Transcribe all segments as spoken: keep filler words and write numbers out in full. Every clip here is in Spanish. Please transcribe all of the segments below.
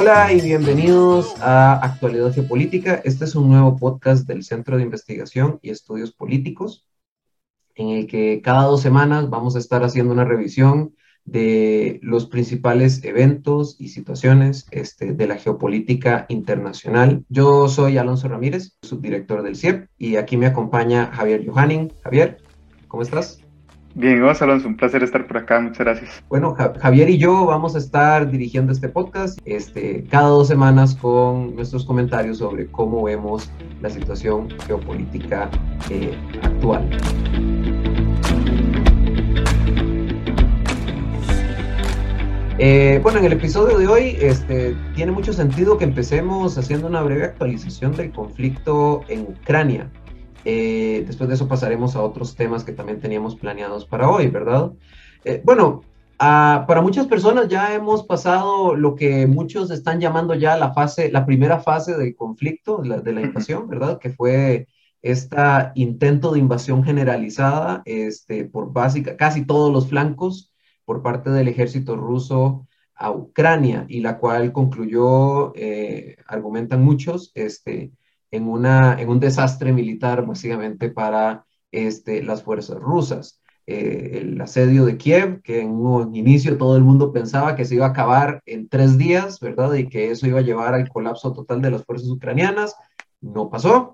Hola y bienvenidos a Actualidad Geopolítica. Este es un nuevo podcast del Centro de Investigación y Estudios Políticos, en el que cada dos semanas vamos a estar haciendo una revisión de los principales eventos y situaciones este, de la geopolítica internacional. Yo soy Alonso Ramírez, subdirector del C I E P, y aquí me acompaña Javier Johanning. Javier, ¿cómo estás? Bien, vos, Alonso, un placer estar por acá, muchas gracias. Bueno, Ja- Javier y yo vamos a estar dirigiendo este podcast este, cada dos semanas con nuestros comentarios sobre cómo vemos la situación geopolítica eh, actual. Eh, bueno, en el episodio de hoy este, tiene mucho sentido que empecemos haciendo una breve actualización del conflicto en Ucrania. Eh, después de eso pasaremos a otros temas que también teníamos planeados para hoy, ¿verdad? Eh, bueno, ah, para muchas personas ya hemos pasado lo que muchos están llamando ya la fase, la primera fase del conflicto, de la, de la invasión, ¿verdad? Que fue este intento de invasión generalizada este, por básica, casi todos los flancos por parte del ejército ruso a Ucrania, y la cual concluyó, eh, argumentan muchos, este, en, una, en un desastre militar básicamente para este, las fuerzas rusas. Eh, el asedio de Kiev, que en un inicio todo el mundo pensaba que se iba a acabar en tres días, ¿verdad? Y que eso iba a llevar al colapso total de las fuerzas ucranianas, no pasó.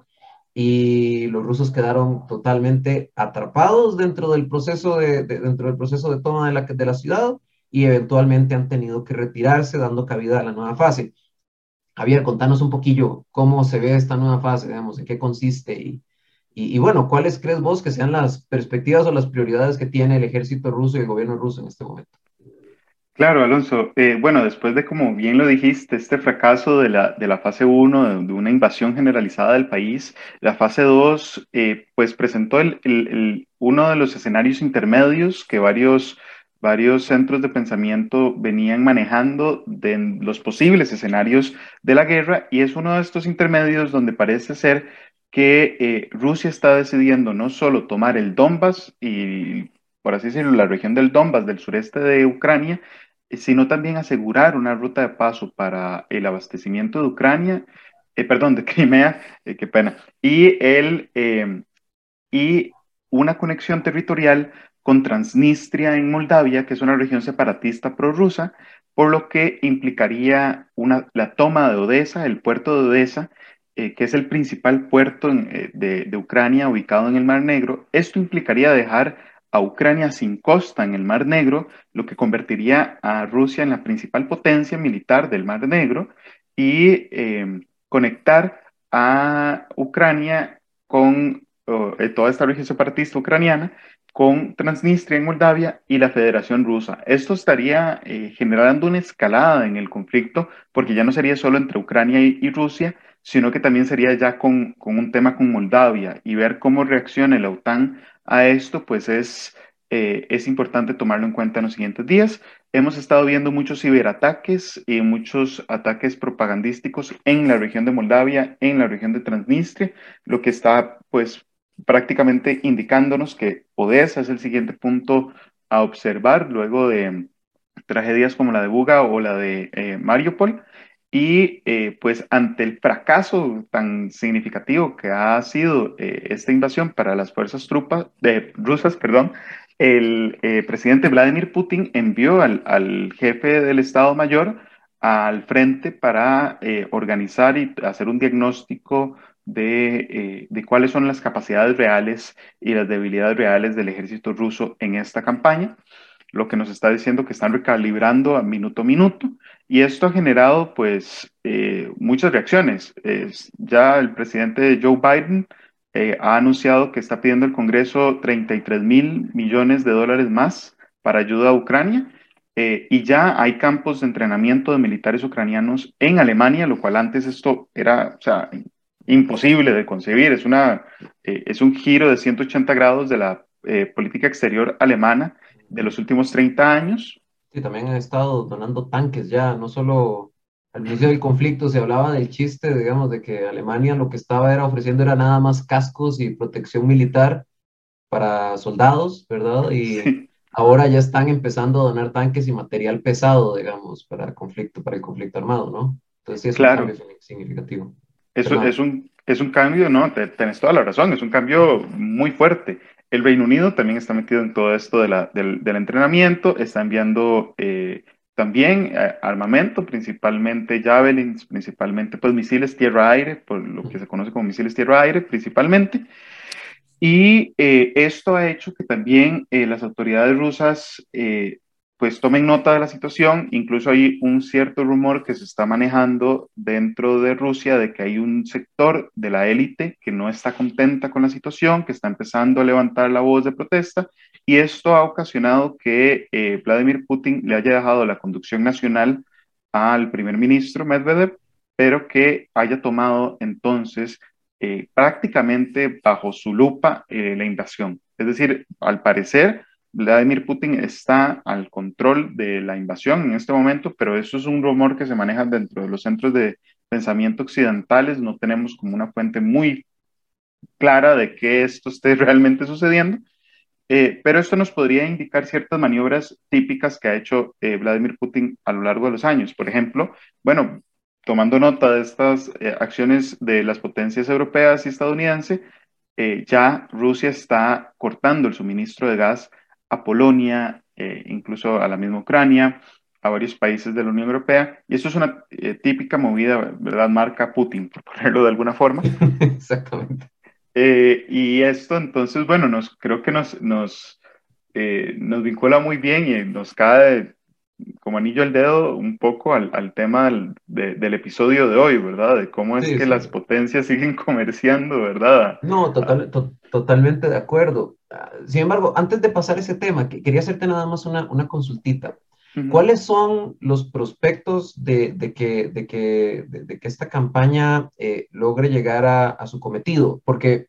Y los rusos quedaron totalmente atrapados dentro del proceso de, de dentro del proceso de toma de la, de la ciudad, y eventualmente han tenido que retirarse, dando cabida a la nueva fase. Javier, contanos un poquillo cómo se ve esta nueva fase, digamos, en qué consiste y, y, y bueno, ¿cuáles crees vos que sean las perspectivas o las prioridades que tiene el ejército ruso y el gobierno ruso en este momento? Claro, Alonso, eh, bueno, después de, como bien lo dijiste, este fracaso de la, de la fase uno, de, de una invasión generalizada del país, la fase dos, eh, pues presentó el, el- el- uno de los escenarios intermedios que varios, varios centros de pensamiento venían manejando de los posibles escenarios de la guerra, y es uno de estos intermedios donde parece ser que eh, Rusia está decidiendo no solo tomar el Donbass y, por así decirlo, la región del Donbass del sureste de Ucrania, sino también asegurar una ruta de paso para el abastecimiento de Ucrania, eh, perdón, de Crimea, eh, qué pena, y, el, eh, y una conexión territorial con Transnistria en Moldavia, que es una región separatista prorrusa, por lo que implicaría una, la toma de Odessa, el puerto de Odessa, eh, que es el principal puerto en, eh, de, de Ucrania ubicado en el Mar Negro. Esto implicaría dejar a Ucrania sin costa en el Mar Negro, lo que convertiría a Rusia en la principal potencia militar del Mar Negro, y eh, conectar a Ucrania con uh, toda esta región separatista ucraniana, con Transnistria en Moldavia y la Federación Rusa. Esto estaría eh, generando una escalada en el conflicto, porque ya no sería solo entre Ucrania y, y Rusia, sino que también sería ya con, con, un tema con Moldavia, y ver cómo reaccione la OTAN a esto, pues es, eh, es importante tomarlo en cuenta en los siguientes días. Hemos estado viendo muchos ciberataques y muchos ataques propagandísticos en la región de Moldavia, en la región de Transnistria, lo que está pues prácticamente indicándonos que Odessa es el siguiente punto a observar luego de tragedias como la de Buga o la de eh, Mariupol. Y eh, pues ante el fracaso tan significativo que ha sido eh, esta invasión para las fuerzas trupas de, rusas, perdón, el eh, presidente Vladimir Putin envió al, al, jefe del Estado Mayor al frente para eh, organizar y hacer un diagnóstico de, eh, de cuáles son las capacidades reales y las debilidades reales del ejército ruso en esta campaña, lo que nos está diciendo que están recalibrando a minuto a minuto, y esto ha generado pues eh, muchas reacciones. Es, ya el presidente Joe Biden eh, ha anunciado que está pidiendo al Congreso treinta y tres mil millones de dólares más para ayuda a Ucrania, eh, y ya hay campos de entrenamiento de militares ucranianos en Alemania, lo cual antes esto era, o sea, imposible de concebir. Es, una, eh, es un giro de ciento ochenta grados de la eh, política exterior alemana de los últimos treinta años. Sí, también han estado donando tanques ya, no solo al inicio del conflicto se hablaba del chiste, digamos, de que Alemania lo que estaba era ofreciendo era nada más cascos y protección militar para soldados, ¿verdad? Y, Sí. ahora ya están empezando a donar tanques y material pesado, digamos, para el conflicto, para el conflicto armado, ¿no? Entonces sí es un cambio Claro, significativo. eso es Perdón. un, es un cambio, ¿no? Te- Tenés toda la razón, es un cambio muy fuerte. El Reino Unido también está metido en todo esto de la, del, del entrenamiento, está enviando eh, también eh, armamento, principalmente javelins, principalmente pues misiles tierra-aire, por lo que se conoce como misiles tierra-aire principalmente. Y eh, esto ha hecho que también eh, las autoridades rusas eh, pues tomen nota de la situación. Incluso hay un cierto rumor que se está manejando dentro de Rusia de que hay un sector de la élite que no está contenta con la situación, que está empezando a levantar la voz de protesta, y esto ha ocasionado que eh, Vladimir Putin le haya dejado la conducción nacional al primer ministro Medvedev, pero que haya tomado entonces eh, prácticamente bajo su lupa eh, la invasión. Es decir, al parecer, Vladimir Putin está al control de la invasión en este momento, pero eso es un rumor que se maneja dentro de los centros de pensamiento occidentales. No tenemos como una fuente muy clara de que esto esté realmente sucediendo, eh, pero esto nos podría indicar ciertas maniobras típicas que ha hecho eh, Vladimir Putin a lo largo de los años. Por ejemplo, bueno, tomando nota de estas eh, acciones de las potencias europeas y estadounidenses, eh, ya Rusia está cortando el suministro de gas a Polonia, eh, incluso a la misma Ucrania, a varios países de la Unión Europea, y eso es una eh, típica movida, ¿verdad? Marca Putin, por ponerlo de alguna forma. Exactamente. Eh, y esto entonces, bueno, nos, creo que nos, nos, eh, nos vincula muy bien y nos cae como anillo al dedo un poco al, al tema del, de- del episodio de hoy, ¿verdad? De cómo es Sí, que sí. las potencias siguen comerciando, ¿verdad? No, Ah, total, to- totalmente de acuerdo. Ah, Sin embargo, antes de pasar ese tema, que quería hacerte nada más una, una consultita. ujú, ¿Cuáles son los prospectos de, de que, de que, de, de que esta campaña eh, logre llegar a, a su cometido? Porque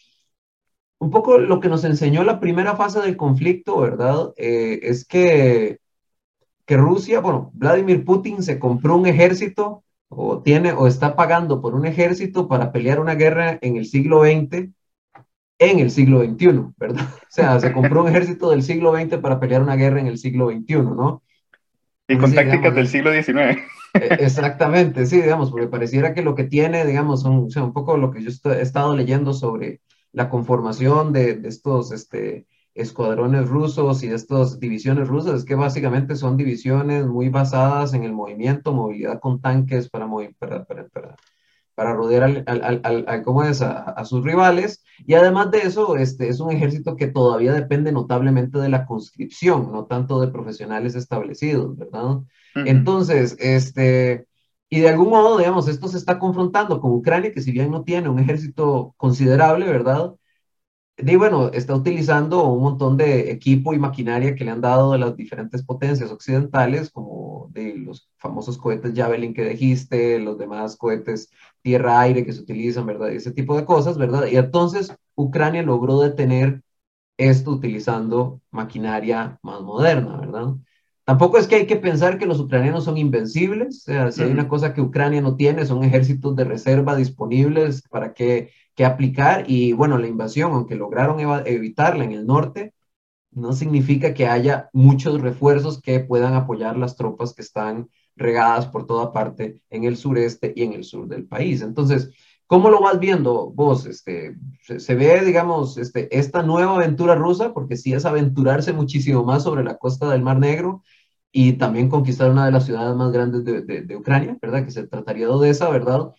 un poco lo que nos enseñó la primera fase del conflicto, ¿verdad? Eh, es que, que Rusia, bueno, Vladimir Putin se compró un ejército o tiene o está pagando por un ejército para pelear una guerra en el siglo veinte en el siglo veintiuno, ¿verdad? O sea, se compró un ejército del siglo veinte para pelear una guerra en el siglo veintiuno, ¿no? y Es con decir, tácticas digamos, del es, siglo diecinueve. e- exactamente, sí, digamos, porque pareciera que lo que tiene, digamos, son, o sea, un poco lo que yo est- he estado leyendo sobre la conformación de, de estos este, escuadrones rusos y de estas divisiones rusas, es que básicamente son divisiones muy basadas en el movimiento, movilidad con tanques para, movi- para, para, para para rodear al, al, al, al, al ¿cómo es? A, a, sus rivales. Y además de eso, este, es un ejército que todavía depende notablemente de la conscripción, no tanto de profesionales establecidos, ¿verdad? Ujú, Entonces, este, y de algún modo, digamos, esto se está confrontando con Ucrania, que si bien no tiene un ejército considerable, ¿verdad? Y bueno, está utilizando un montón de equipo y maquinaria que le han dado de las diferentes potencias occidentales, como de los famosos cohetes Javelin que dijiste, los demás cohetes tierra-aire que se utilizan, ¿verdad? Ese tipo de cosas, ¿verdad? Y entonces Ucrania logró detener esto utilizando maquinaria más moderna, ¿verdad? Tampoco es que hay que pensar que los ucranianos son invencibles, o sea, si hay una ujú. cosa que Ucrania no tiene, son ejércitos de reserva disponibles para que, que aplicar y bueno, la invasión, aunque lograron eva- evitarla en el norte, no significa que haya muchos refuerzos que puedan apoyar las tropas que están regadas por toda parte en el sureste y en el sur del país. Entonces, ¿cómo lo vas viendo vos? Este, se, se ve, digamos, este, esta nueva aventura rusa, porque sí es aventurarse muchísimo más sobre la costa del Mar Negro y también conquistar una de las ciudades más grandes de, de, de Ucrania, ¿verdad? Que se trataría de Odessa, ¿verdad?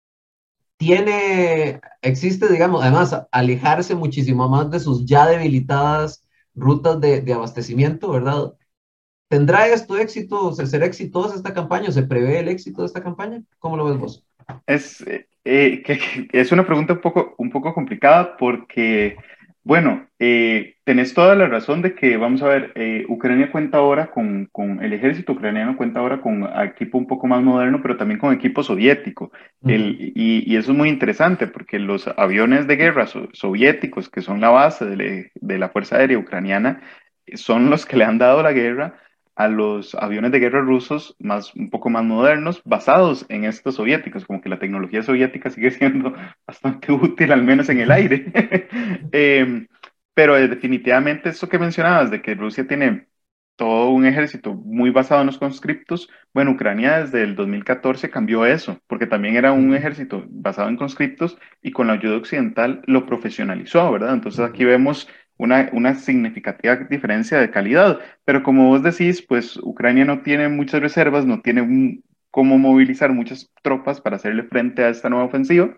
Tiene, existe, digamos, además, alejarse muchísimo más de sus ya debilitadas rutas de, de abastecimiento, ¿verdad? ¿Tendrá esto éxito? ¿Se será exitosa esta campaña? ¿O se prevé el éxito de esta campaña? ¿Cómo lo ves vos? Es, eh, eh, que, que es una pregunta un poco, un poco complicada porque, bueno, eh, tenés toda la razón de que, vamos a ver, eh, Ucrania cuenta ahora con, con el ejército ucraniano, cuenta ahora con equipo un poco más moderno, pero también con equipo soviético. El, Ujú. y, y eso es muy interesante porque los aviones de guerra so- soviéticos, que son la base de, la de la Fuerza Aérea Ucraniana, son los que le han dado la guerra a los aviones de guerra rusos más, un poco más modernos, basados en estos soviéticos, como que la tecnología soviética sigue siendo bastante útil, al menos en el aire. eh, pero eh, definitivamente esto que mencionabas, de que Rusia tiene todo un ejército muy basado en los conscriptos, bueno, Ucrania desde el dos mil catorce cambió eso, porque también era un Ujú, ejército basado en conscriptos y con la ayuda occidental lo profesionalizó, ¿verdad? Entonces aquí ujú. vemos una, una significativa diferencia de calidad, pero como vos decís, pues Ucrania no tiene muchas reservas, no tiene un- cómo movilizar muchas tropas para hacerle frente a esta nueva ofensiva.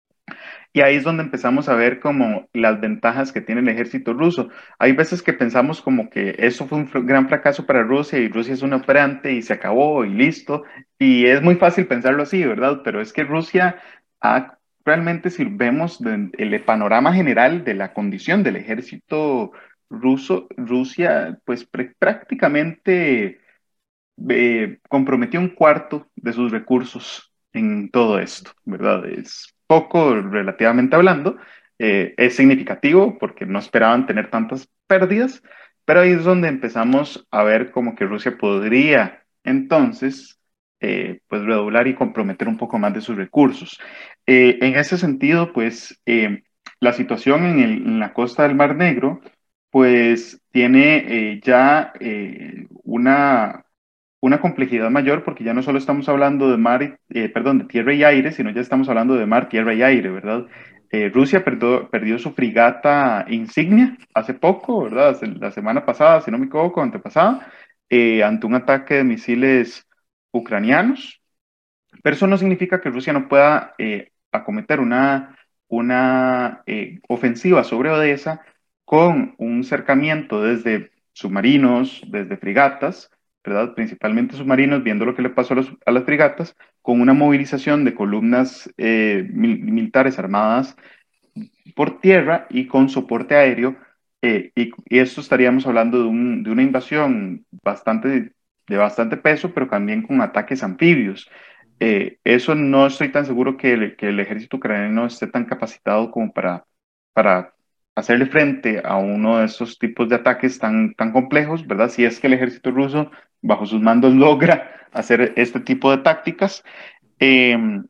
Y ahí es donde empezamos a ver como las ventajas que tiene el ejército ruso. Hay veces que pensamos como que eso fue un fr- gran fracaso para Rusia y Rusia es un operante y se acabó y listo. Y es muy fácil pensarlo así, ¿verdad? Pero es que Rusia ha, realmente si vemos de- el panorama general de la condición del ejército ruso, Rusia pues pr- prácticamente eh, comprometió un cuarto de sus recursos en todo esto, ¿verdad? Es poco relativamente hablando, eh, es significativo porque no esperaban tener tantas pérdidas, pero ahí es donde empezamos a ver como que Rusia podría entonces eh, pues redoblar y comprometer un poco más de sus recursos. Eh, en ese sentido, pues eh, la situación en, el- en la costa del Mar Negro, pues tiene eh, ya eh, una una complejidad mayor porque ya no solo estamos hablando de mar, y- eh, perdón, de tierra y aire, sino ya estamos hablando de mar, tierra y aire, ¿verdad? Eh, Rusia perdió, perdió su frigata insignia hace poco, ¿verdad? Hace- La semana pasada, si no me equivoco, antepasada, eh, ante un ataque de misiles ucranianos. Pero eso no significa que Rusia no pueda eh, acometer una, una eh, ofensiva sobre Odessa con un cercamiento desde submarinos, desde frigatas, ¿verdad? Principalmente submarinos, viendo lo que le pasó a, los- a las frigatas, con una movilización de columnas eh, mil- militares armadas por tierra y con soporte aéreo. Eh, y, y esto estaríamos hablando de, un- de una invasión bastante, de bastante peso, pero también con ataques anfibios. Eh, eso no estoy tan seguro que el, que el ejército ucraniano esté tan capacitado como para, para hacerle frente a uno de estos tipos de ataques tan, tan complejos, ¿verdad? Si es que el ejército ruso, bajo sus mandos, logra hacer este tipo de tácticas. Em,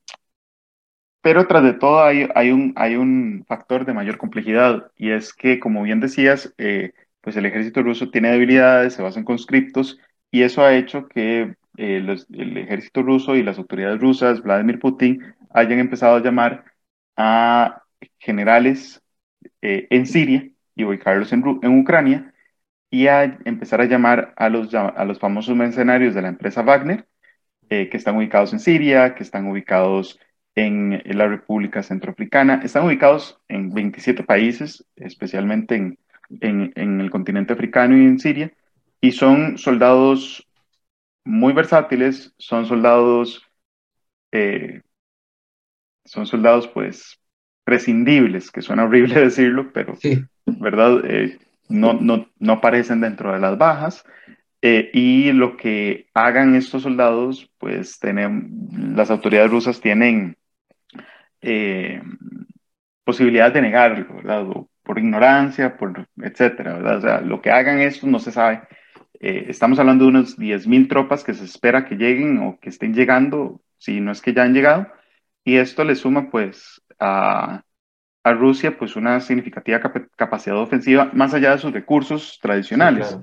pero tras de todo hay, hay un, hay un factor de mayor complejidad y es que, como bien decías, eh, pues el ejército ruso tiene debilidades, se basa en conscriptos y eso ha hecho que eh, los- el ejército ruso y las autoridades rusas, Vladimir Putin, hayan empezado a llamar a generales eh, en Siria y ubicarlos en, Ru- en Ucrania y a empezar a llamar a los, llam- a los famosos mercenarios de la empresa Wagner eh, que están ubicados en Siria, que están ubicados en, en la República Centroafricana, están ubicados en veintisiete países, especialmente en, en, en el continente africano y en Siria, y son soldados muy versátiles, son soldados, eh, son soldados pues prescindibles, que suena horrible decirlo, pero, Sí, ¿verdad? Eh, no, no, no aparecen dentro de las bajas. Eh, y lo que hagan estos soldados, pues tienen, las autoridades rusas tienen eh, posibilidad de negarlo, ¿verdad? O por ignorancia, por etcétera, ¿verdad? O sea, lo que hagan estos no se sabe. Eh, estamos hablando de unos diez mil tropas que se espera que lleguen o que estén llegando, si no es que ya han llegado, y esto le suma pues a, a Rusia pues una significativa cap capacidad ofensiva más allá de sus recursos sí, tradicionales. claro.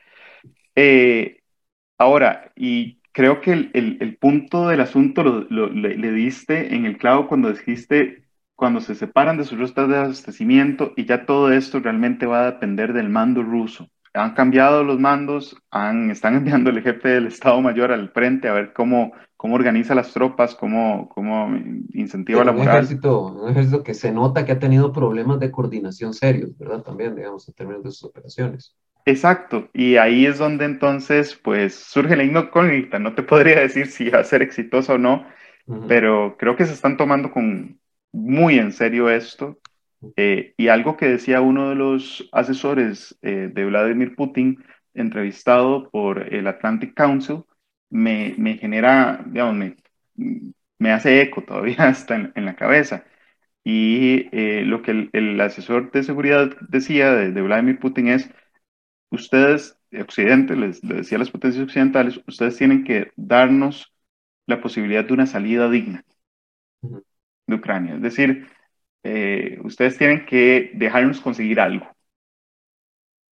Eh, Ahora, y creo que el, el- el punto del asunto lo, lo- le, le diste en el clavo cuando dijiste, cuando se separan de sus rutas de abastecimiento y ya todo esto realmente va a depender del mando ruso. Han cambiado los mandos, han, están enviando el jefe del Estado Mayor al frente a ver cómo, cómo organiza las tropas, cómo, cómo Sí, incentiva la un moral. ejército, un ejército que se nota que ha tenido problemas de coordinación serios, ¿verdad? También, digamos, en términos de sus operaciones. Exacto, y ahí es donde entonces pues surge la incógnita. No te podría decir si va a ser exitoso o no, Ujú, pero creo que se están tomando con muy en serio esto. Eh, y algo que decía uno de los asesores eh, de Vladimir Putin, entrevistado por el Atlantic Council, me, me genera, digamos, me, me hace eco todavía hasta en, en la cabeza. Y eh, lo que el, el asesor de seguridad decía de, de Vladimir Putin es, ustedes, Occidente, les, les decía a las potencias occidentales, ustedes tienen que darnos la posibilidad de una salida digna ujú. de Ucrania. Es decir, eh, ustedes tienen que dejarnos conseguir algo.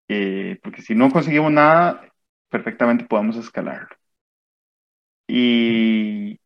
eh, porque si no conseguimos nada, perfectamente podemos escalarlo. Y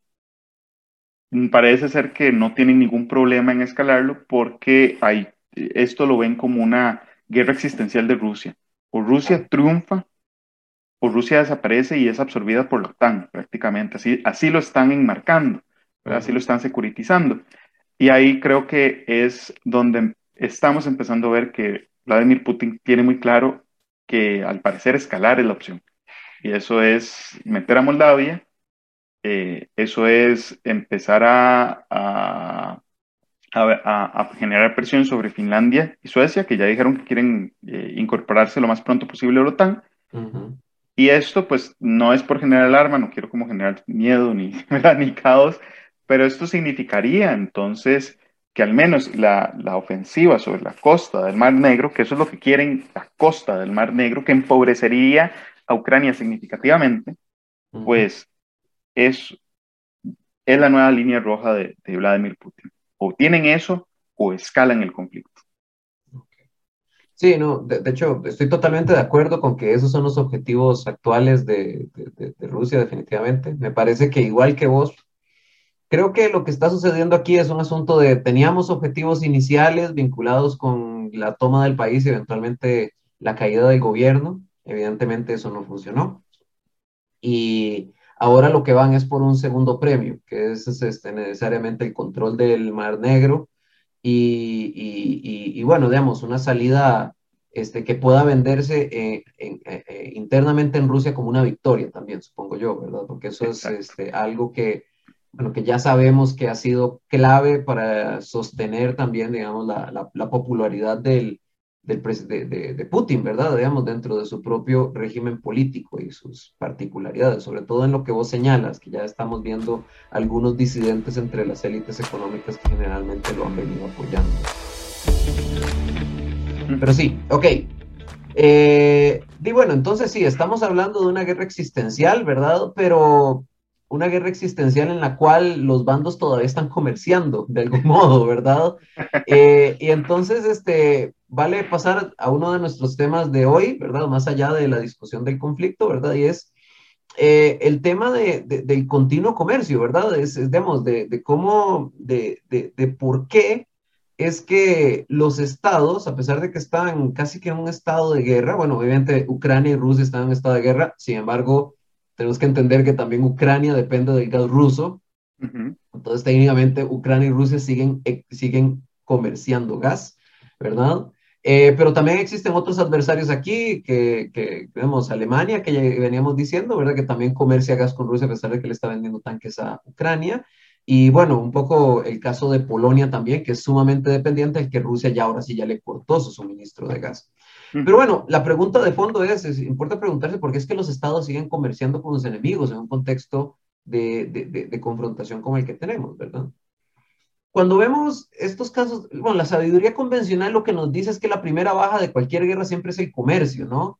parece ser que no tienen ningún problema en escalarlo porque hay, esto lo ven como una guerra existencial de Rusia. O Rusia triunfa o Rusia desaparece y es absorbida por la OTAN prácticamente. Así, así lo están enmarcando, ¿verdad? Así lo Ujú, están securitizando. Y ahí creo que es donde estamos empezando a ver que Vladimir Putin tiene muy claro que al parecer escalar es la opción. Y eso es meter a Moldavia, eh, eso es empezar a, a, a, a, generar presión sobre Finlandia y Suecia, que ya dijeron que quieren eh, incorporarse lo más pronto posible a la OTAN. ujú, Y esto, pues, no es por generar alarma, no quiero como generar miedo ni, ¿verdad? Ni caos, pero esto significaría entonces que al menos la, la ofensiva sobre la costa del Mar Negro, que eso es lo que quieren, la costa del Mar Negro, que empobrecería a Ucrania significativamente, ujú. pues es, es la nueva línea roja de, de Vladimir Putin. O tienen eso o escalan el conflicto. Sí, no, de, de hecho, estoy totalmente de acuerdo con que esos son los objetivos actuales de, de- de- de Rusia, definitivamente. Me parece que igual que vos, creo que lo que está sucediendo aquí es un asunto de, teníamos objetivos iniciales vinculados con la toma del país y eventualmente la caída del gobierno. Evidentemente eso no funcionó. Y ahora lo que van es por un segundo premio, que es, es, este, necesariamente el control del Mar Negro y, y, y, y bueno, digamos, una salida este, que pueda venderse eh, en, eh, eh, internamente en Rusia como una victoria también, supongo yo, ¿verdad? Porque eso es Exacto. este, algo que, bueno, que ya sabemos que ha sido clave para sostener también, digamos, la, la, la popularidad del, del pres- de, de, de Putin, ¿verdad? Digamos, dentro de su propio régimen político y sus particularidades, sobre todo en lo que vos señalas, que ya estamos viendo algunos disidentes entre las élites económicas que generalmente lo han venido apoyando. Pero Ujú. sí, ok. Eh, y bueno, entonces sí, estamos hablando de una guerra existencial, ¿verdad? Pero una guerra existencial en la cual los bandos todavía están comerciando de algún modo, ¿verdad? Eh, y entonces, este, vale pasar a uno de nuestros temas de hoy, ¿verdad? Más allá de la discusión del conflicto, ¿verdad? Y es eh, el tema de, de, del continuo comercio, ¿verdad? Es, es digamos, de, de cómo, de, de, de por qué es que los estados, a pesar de que están casi que en un estado de guerra, bueno, obviamente Ucrania y Rusia están en un estado de guerra, sin embargo, tenemos que entender que también Ucrania depende del gas ruso, Ujú. entonces técnicamente Ucrania y Rusia siguen, eh, siguen comerciando gas, ¿verdad? Eh, pero también existen otros adversarios aquí, que, que vemos Alemania, que ya veníamos diciendo, ¿verdad? Que también comercia gas con Rusia a pesar de que le está vendiendo tanques a Ucrania. Y bueno, un poco el caso de Polonia también, que es sumamente dependiente del que Rusia ya ahora sí ya le cortó su suministro de gas. Pero Ujú. bueno, la pregunta de fondo es, es importa preguntarse por qué es que los estados siguen comerciando con los enemigos en un contexto de, de, de, de confrontación como el que tenemos, ¿verdad? Cuando vemos estos casos, bueno, la sabiduría convencional lo que nos dice es que la primera baja de cualquier guerra siempre es el comercio, ¿no?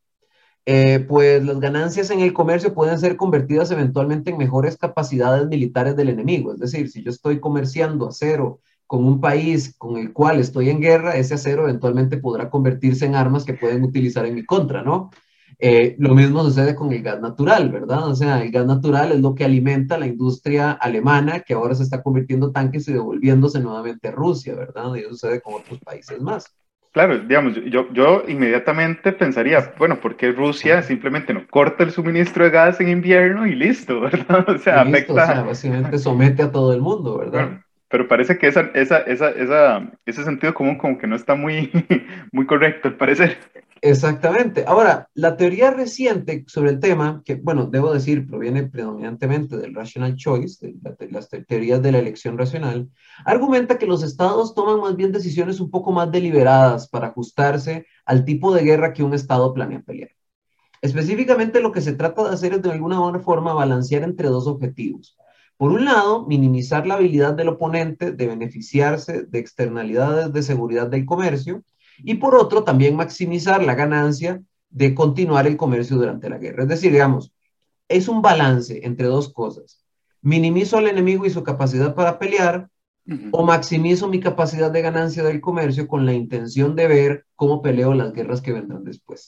Eh, pues las ganancias en el comercio pueden ser convertidas eventualmente en mejores capacidades militares del enemigo. Es decir, si yo estoy comerciando acero con un país con el cual estoy en guerra, ese acero eventualmente podrá convertirse en armas que pueden utilizar en mi contra, ¿no? Eh, lo mismo sucede con el gas natural, ¿verdad? O sea, el gas natural es lo que alimenta la industria alemana que ahora se está convirtiendo en tanques y devolviéndose nuevamente a Rusia, ¿verdad? Y eso sucede con otros países más. Claro, digamos, yo, yo inmediatamente pensaría, bueno, ¿por qué Rusia simplemente no corta el suministro de gas en invierno y listo, ¿verdad? O Y sea, listo, o sea, afecta, básicamente somete a todo el mundo, ¿verdad? bueno, pero parece que esa, esa, esa, esa, ese sentido común como que no está muy, muy correcto, al parecer. Exactamente. Ahora, la teoría reciente sobre el tema, que bueno, debo decir, proviene predominantemente del rational choice, de, la- de las te- teorías de la elección racional, argumenta que los estados toman más bien decisiones un poco más deliberadas para ajustarse al tipo de guerra que un estado planea pelear. Específicamente lo que se trata de hacer es de alguna u otra forma balancear entre dos objetivos. Por un lado, minimizar la habilidad del oponente de beneficiarse de externalidades de seguridad del comercio y por otro, también maximizar la ganancia de continuar el comercio durante la guerra. Es decir, digamos, es un balance entre dos cosas. Minimizo al enemigo y su capacidad para pelear Ujú. o maximizo mi capacidad de ganancia del comercio con la intención de ver cómo peleo las guerras que vendrán después.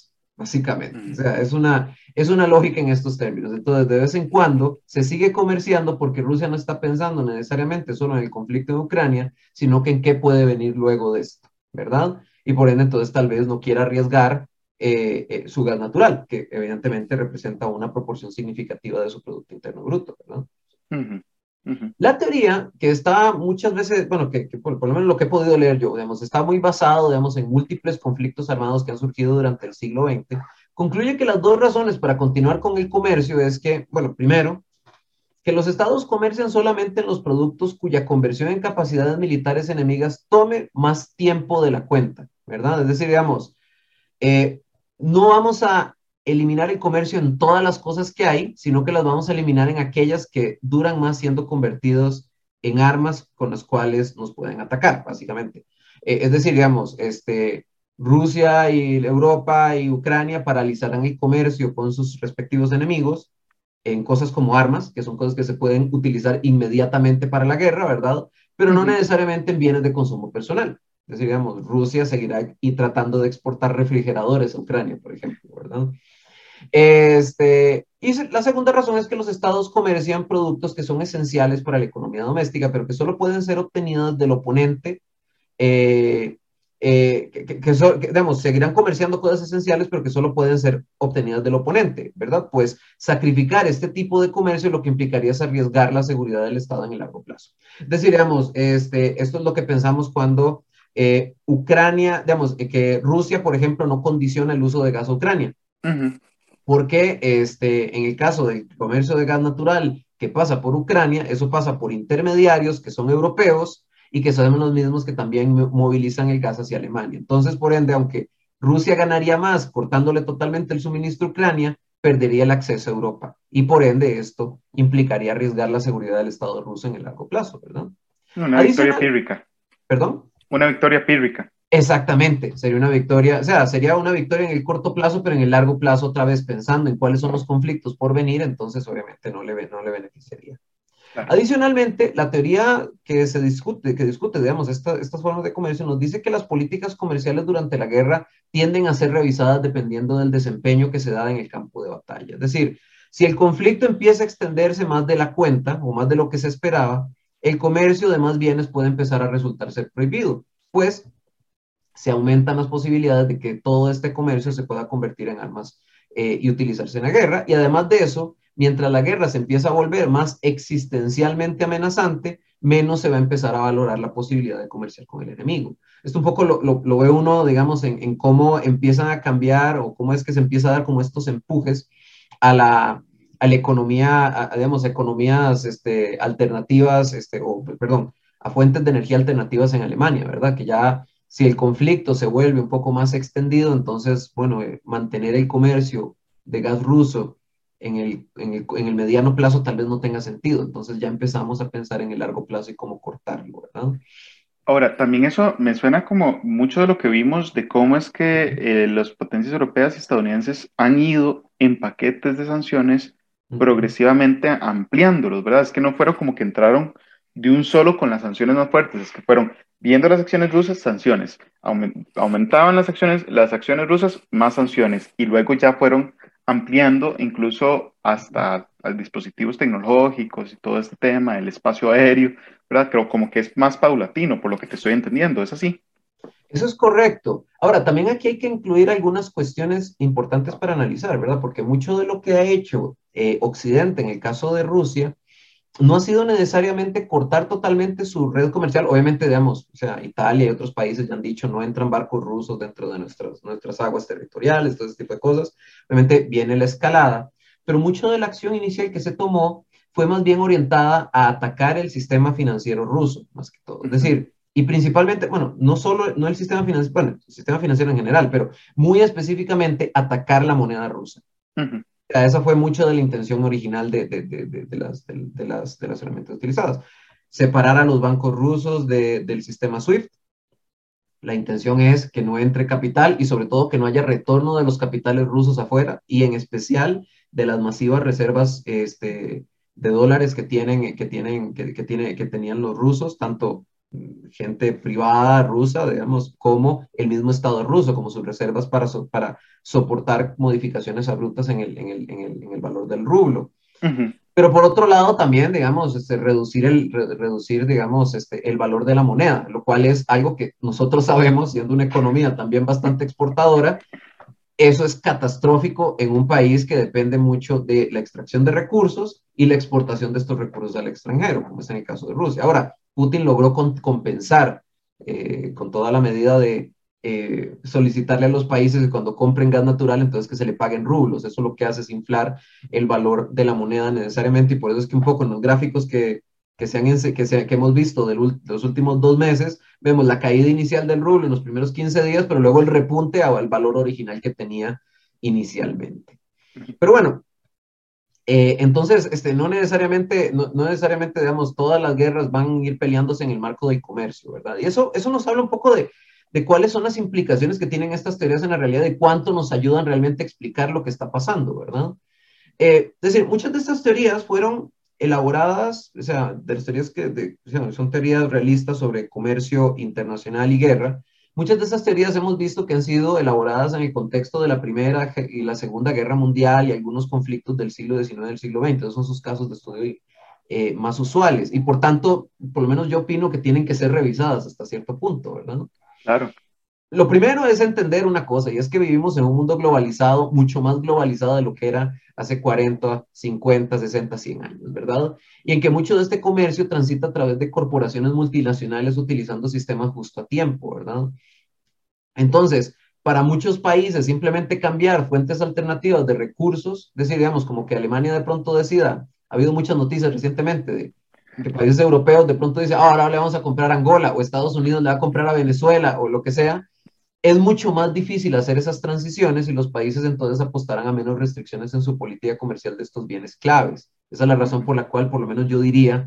básicamente. O Mm, sea, es una, es una lógica en estos términos. Entonces, de vez en cuando se sigue comerciando porque Rusia no está pensando necesariamente solo en el conflicto en Ucrania, sino que en qué puede venir luego de esto, ¿verdad? Y por ende, entonces tal vez no quiera arriesgar eh, eh, su gas natural, que evidentemente representa una proporción significativa de su Producto Interno Bruto, ¿verdad? ujú, ujú, La teoría, que está muchas veces, bueno, que, que por, por, lo menos lo que he podido leer yo, digamos, está muy basado, digamos, en múltiples conflictos armados que han surgido durante el siglo veinte, concluye que las dos razones para continuar con el comercio es que, bueno, primero, que los estados comercian solamente en los productos cuya conversión en capacidades militares enemigas tome más tiempo de la cuenta, ¿verdad? Es decir, digamos, eh, no vamos a eliminar el comercio en todas las cosas que hay, sino que las vamos a eliminar en aquellas que duran más siendo convertidos en armas con las cuales nos pueden atacar, básicamente. Eh, es decir, digamos, este, Rusia y Europa y Ucrania paralizarán el comercio con sus respectivos enemigos en cosas como armas, que son cosas que se pueden utilizar inmediatamente para la guerra, ¿verdad? Pero no ujú. necesariamente en bienes de consumo personal. Es decir, digamos, Rusia seguirá y tratando de exportar refrigeradores a Ucrania, por ejemplo, ¿verdad? Este, y la segunda razón es que los estados comercian productos que son esenciales para la economía doméstica, pero que solo pueden ser obtenidos del oponente eh, eh, que, que, so, que, digamos, seguirán comerciando cosas esenciales, pero que solo pueden ser obtenidas del oponente, ¿verdad? Pues sacrificar este tipo de comercio lo que implicaría es arriesgar la seguridad del Estado en el largo plazo. Es decir, digamos, este, esto es lo que pensamos cuando eh, Ucrania, digamos, eh, que Rusia, por ejemplo, no condiciona el uso de gas a Ucrania, Ujú, porque este, en el caso del comercio de gas natural que pasa por Ucrania, eso pasa por intermediarios que son europeos y que son los mismos que también movilizan el gas hacia Alemania. Entonces, por ende, aunque Rusia ganaría más cortándole totalmente el suministro a Ucrania, perdería el acceso a Europa. Y por ende, esto implicaría arriesgar la seguridad del Estado ruso en el largo plazo, ¿verdad? una victoria Adicional, pírrica, perdón. una victoria pírrica. Exactamente, sería una victoria, o sea, sería una victoria en el corto plazo, pero en el largo plazo otra vez pensando en cuáles son los conflictos por venir, entonces obviamente no le, no le beneficiaría. Claro. Adicionalmente, la teoría que se discute, que discute, digamos, esta, estas formas de comercio nos dice que las políticas comerciales durante la guerra tienden a ser revisadas dependiendo del desempeño que se da en el campo de batalla. Es decir, si el conflicto empieza a extenderse más de la cuenta o más de lo que se esperaba, el comercio de más bienes puede empezar a resultar ser prohibido, pues se aumentan las posibilidades de que todo este comercio se pueda convertir en armas eh, y utilizarse en la guerra. Y además de eso, mientras la guerra se empieza a volver más existencialmente amenazante, menos se va a empezar a valorar la posibilidad de comerciar con el enemigo. Esto un poco lo, lo, lo ve uno, digamos, en, en, cómo empiezan a cambiar o cómo es que se empieza a dar como estos empujes a la, a la economía, a, digamos, economías este, alternativas, este, o perdón, a fuentes de energía alternativas en Alemania, ¿verdad? Que ya si el conflicto se vuelve un poco más extendido, entonces, bueno, eh, mantener el comercio de gas ruso en el, en, el, en el mediano plazo tal vez no tenga sentido. Entonces ya empezamos a pensar en el largo plazo y cómo cortarlo, ¿verdad? Ahora, también eso me suena como mucho de lo que vimos de cómo es que eh, las potencias europeas y estadounidenses han ido en paquetes de sanciones Uh -huh. progresivamente ampliándolos, ¿verdad? Es que no fueron como que entraron de un solo con las sanciones más fuertes, es que fueron viendo las acciones rusas, sanciones, Aument- aumentaban las acciones, las acciones rusas, más sanciones, y luego ya fueron ampliando incluso hasta a dispositivos tecnológicos y todo este tema, el espacio aéreo, ¿verdad? Pero como que es más paulatino, por lo que te estoy entendiendo, ¿es así? Eso es correcto. Ahora, también aquí hay que incluir algunas cuestiones importantes para analizar, ¿verdad? Porque mucho de lo que ha hecho eh, Occidente en el caso de Rusia no ha sido necesariamente cortar totalmente su red comercial. Obviamente, digamos, o sea, Italia y otros países ya han dicho no entran barcos rusos dentro de nuestras, nuestras aguas territoriales, todo ese tipo de cosas. Obviamente viene la escalada, pero mucho de la acción inicial que se tomó fue más bien orientada a atacar el sistema financiero ruso, más que todo. Es Ujú, decir, y principalmente, bueno, no solo, no el sistema financiero, bueno, el sistema financiero en general, pero muy específicamente atacar la moneda rusa. ujú. Esa fue mucho de la intención original de, de, de, de, de las, de, de, las, de las herramientas utilizadas. Separar a los bancos rusos de, del sistema SWIFT. La intención es que no entre capital y sobre todo que no haya retorno de los capitales rusos afuera y en especial de las masivas reservas este, de dólares que tienen, que tienen, que, que, tiene, que tenían los rusos, tanto gente privada rusa, digamos, como el mismo Estado ruso, como sus reservas para, so, para soportar modificaciones abruptas en el, en, el, en, el, en el valor del rublo. Uh-huh. Pero por otro lado, también, digamos, este, reducir, el, re, reducir digamos, este, el valor de la moneda, lo cual es algo que nosotros sabemos, siendo una economía también bastante exportadora, eso es catastrófico en un país que depende mucho de la extracción de recursos y la exportación de estos recursos al extranjero, como es en el caso de Rusia. Ahora, Putin logró con, compensar eh, con toda la medida de eh, solicitarle a los países que cuando compren gas natural, entonces que se le paguen rublos. Eso lo que hace es inflar el valor de la moneda necesariamente, y por eso es que un poco en los gráficos que, que, se han, que, se, que hemos visto de los últimos dos meses, vemos la caída inicial del rublo en los primeros quince días, pero luego el repunte al valor original que tenía inicialmente. Pero bueno, eh, entonces, este, no necesariamente, no, no necesariamente, digamos, todas las guerras van a ir peleándose en el marco del comercio, ¿verdad? Y eso, eso nos habla un poco de, de cuáles son las implicaciones que tienen estas teorías en la realidad y cuánto nos ayudan realmente a explicar lo que está pasando, ¿verdad? Eh, es decir, muchas de estas teorías fueron elaboradas, o sea, de las teorías que de, o sea, son teorías realistas sobre comercio internacional y guerra. Muchas de estas teorías hemos visto que han sido elaboradas en el contexto de la Primera y la Segunda Guerra Mundial y algunos conflictos del siglo diecinueve y del siglo veinte. Esos son sus casos de estudio eh, más usuales y por tanto, por lo menos yo opino que tienen que ser revisadas hasta cierto punto, ¿verdad? Claro. Lo primero es entender una cosa, y es que vivimos en un mundo globalizado, mucho más globalizado de lo que era hace cuarenta, cincuenta, sesenta, cien años, ¿verdad? Y en que mucho de este comercio transita a través de corporaciones multinacionales utilizando sistemas justo a tiempo, ¿verdad? Entonces, para muchos países, simplemente cambiar fuentes alternativas de recursos, es decir, digamos, como que Alemania de pronto decida, ha habido muchas noticias recientemente de que países europeos de pronto dicen, oh, ahora le vamos a comprar a Angola, o Estados Unidos le va a comprar a Venezuela, o lo que sea. Es mucho más difícil hacer esas transiciones y los países entonces apostarán a menos restricciones en su política comercial de estos bienes claves. Esa es la razón por la cual, por lo menos yo diría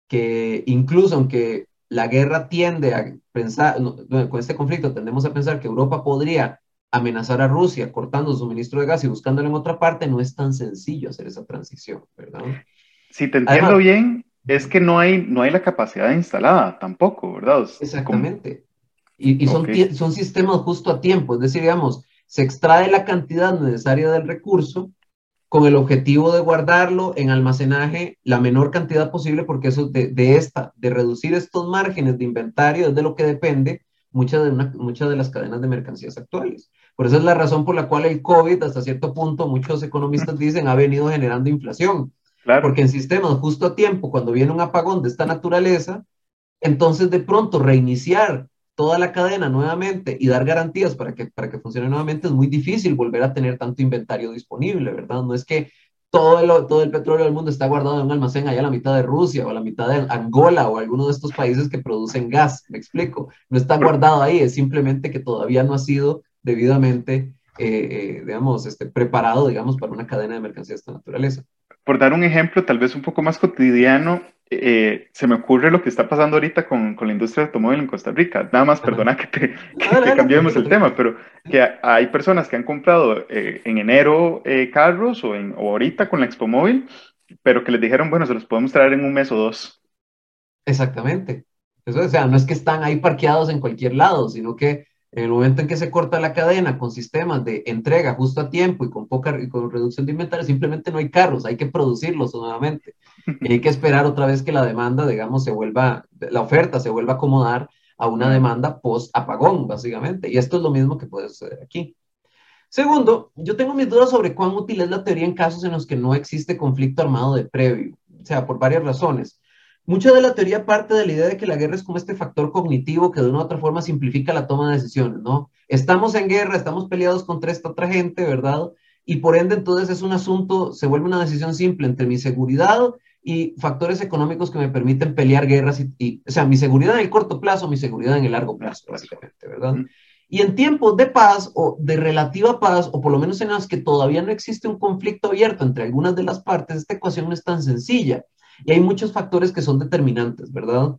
que incluso aunque la guerra tiende a pensar, no, con este conflicto tendemos a pensar que Europa podría amenazar a Rusia cortando su suministro de gas y buscándolo en otra parte, no es tan sencillo hacer esa transición, ¿verdad? Si te entiendo Además, bien, es que no hay, no hay la capacidad instalada tampoco, ¿verdad? Como, exactamente. Y, y ok. son, son sistemas justo a tiempo, es decir, digamos, se extrae la cantidad necesaria del recurso con el objetivo de guardarlo en almacenaje la menor cantidad posible, porque eso de, de esta, de reducir estos márgenes de inventario es de lo que depende muchas de, una, muchas de las cadenas de mercancías actuales. Por eso es la razón por la cual el COVID, hasta cierto punto, muchos economistas dicen, ha venido generando inflación, Claro. porque en sistemas justo a tiempo, cuando viene un apagón de esta naturaleza, entonces de pronto reiniciar toda la cadena nuevamente y dar garantías para que, para que funcione nuevamente es muy difícil volver a tener tanto inventario disponible, ¿verdad? No es que todo el, todo el petróleo del mundo está guardado en un almacén allá a la mitad de Rusia o a la mitad de Angola o alguno de estos países que producen gas, me explico. No está Por, guardado ahí, es simplemente que todavía no ha sido debidamente, eh, eh, digamos, este, preparado, digamos, para una cadena de mercancías de esta naturaleza. por dar un ejemplo tal vez un poco más cotidiano, eh, se me ocurre lo que está pasando ahorita con, con la industria automóvil en Costa Rica. Nada más, Ajá. perdona que, te, No, que, dale, que dale, cambiemos tranquilo, el tema, tranquilo. pero que hay personas que han comprado eh, en enero eh, carros o, en, o ahorita con la Expo Móvil, pero que les dijeron, bueno, se los podemos traer en un mes o dos. Exactamente. Eso, o sea, no es que están ahí parqueados en cualquier lado, sino que en el momento en que se corta la cadena con sistemas de entrega justo a tiempo y con poca y con reducción de inventario, simplemente no hay carros, hay que producirlos nuevamente. Y hay que esperar otra vez que la demanda, digamos, se vuelva, la oferta se vuelva a acomodar a una Claro. demanda post apagón, básicamente. Y esto es lo mismo que puede suceder aquí. Segundo, yo tengo mis dudas sobre cuán útil es la teoría en casos en los que no existe conflicto armado de previo, o sea, por varias razones. Mucha de la teoría parte de la idea de que la guerra es como este factor cognitivo que de una u otra forma simplifica la toma de decisiones, ¿no? Estamos en guerra, estamos peleados contra esta otra gente, ¿verdad? Y por ende entonces es un asunto, se vuelve una decisión simple entre mi seguridad y factores económicos que me permiten pelear guerras y, y o sea, mi seguridad en el corto plazo, mi seguridad en el largo Claro, plazo, claro. básicamente, ¿verdad? Y en tiempos de paz o de relativa paz, o por lo menos en las que todavía no existe un conflicto abierto entre algunas de las partes, esta ecuación no es tan sencilla. Y hay muchos factores que son determinantes, ¿verdad?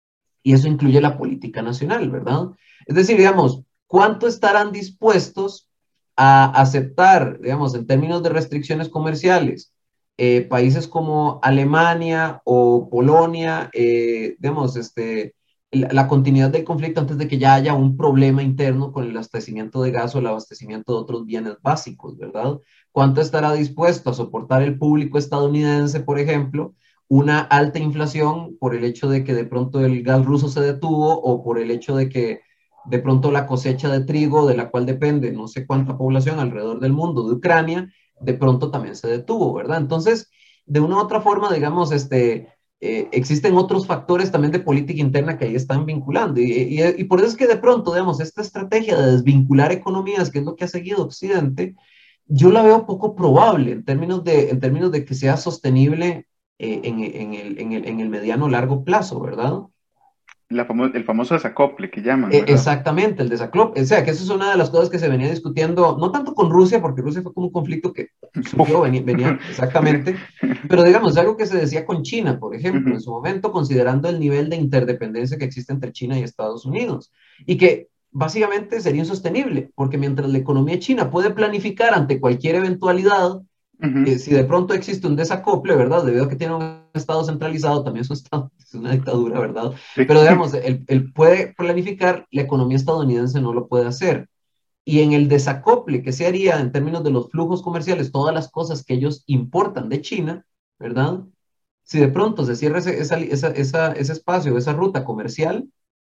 Y eso incluye la política nacional, ¿verdad? Es decir, digamos, ¿cuánto estarán dispuestos a aceptar, digamos, en términos de restricciones comerciales, eh, países como Alemania o Polonia, eh, digamos, este, la, la continuidad del conflicto antes de que ya haya un problema interno con el abastecimiento de gas o el abastecimiento de otros bienes básicos, ¿verdad? ¿Cuánto estará dispuesto a soportar el público estadounidense, por ejemplo, una alta inflación por el hecho de que de pronto el gas ruso se detuvo o por el hecho de que de pronto la cosecha de trigo, de la cual depende no sé cuánta población alrededor del mundo de Ucrania, de pronto también se detuvo, ¿verdad? Entonces, de una u otra forma, digamos, este, eh, existen otros factores también de política interna que ahí están vinculando. Y, y, y, por eso es que de pronto, digamos, esta estrategia de desvincular economías, que es lo que ha seguido Occidente, yo la veo poco probable en términos de, en términos de que sea sostenible eh, en, en, el, en, el, en el mediano largo plazo, ¿verdad? La famo el famoso desacople que llaman, Eh, ¿verdad? exactamente, el desaclop. O sea, que eso es una de las cosas que se venía discutiendo, no tanto con Rusia, porque Rusia fue como un conflicto que Uf. surgió, venía, venía exactamente, pero digamos, algo que se decía con China, por ejemplo, en Ujú. su momento, considerando el nivel de interdependencia que existe entre China y Estados Unidos, y que básicamente sería insostenible, porque mientras la economía china puede planificar ante cualquier eventualidad, Ujú. eh, si de pronto existe un desacople, ¿verdad? Debido a que tiene un Estado centralizado, también es, un estado, es una dictadura, ¿verdad? Sí. Pero digamos, él, él puede planificar, la economía estadounidense no lo puede hacer. Y en el desacople que se haría en términos de los flujos comerciales, todas las cosas que ellos importan de China, ¿verdad? Si de pronto se cierra ese, esa, esa, esa, ese espacio, esa ruta comercial,